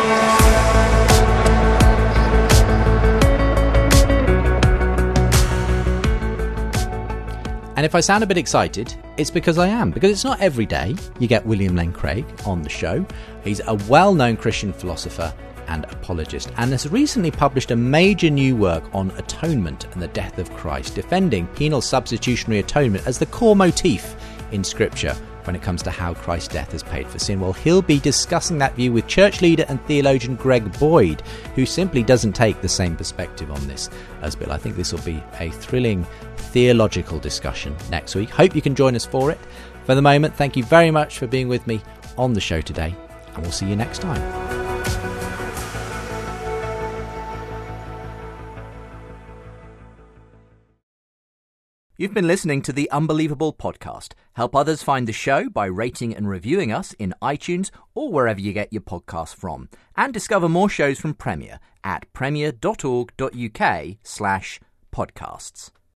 And if I sound a bit excited, it's because I am, because it's not every day you get William Lane Craig on the show. He's a well-known Christian philosopher and apologist, and has recently published a major new work on atonement and the death of Christ, defending penal substitutionary atonement as the core motif in Scripture when it comes to how Christ's death has paid for sin. Well, he'll be discussing that view with church leader and theologian Greg Boyd, who simply doesn't take the same perspective on this as Bill. I think this will be a thrilling theological discussion next week. Hope you can join us for it. For the moment, thank you very much for being with me on the show today, and we'll see you next time. You've been listening to the Unbelievable podcast. Help others find the show by rating and reviewing us in iTunes or wherever you get your podcasts from. And discover more shows from Premier at premier dot org dot uk slash podcasts.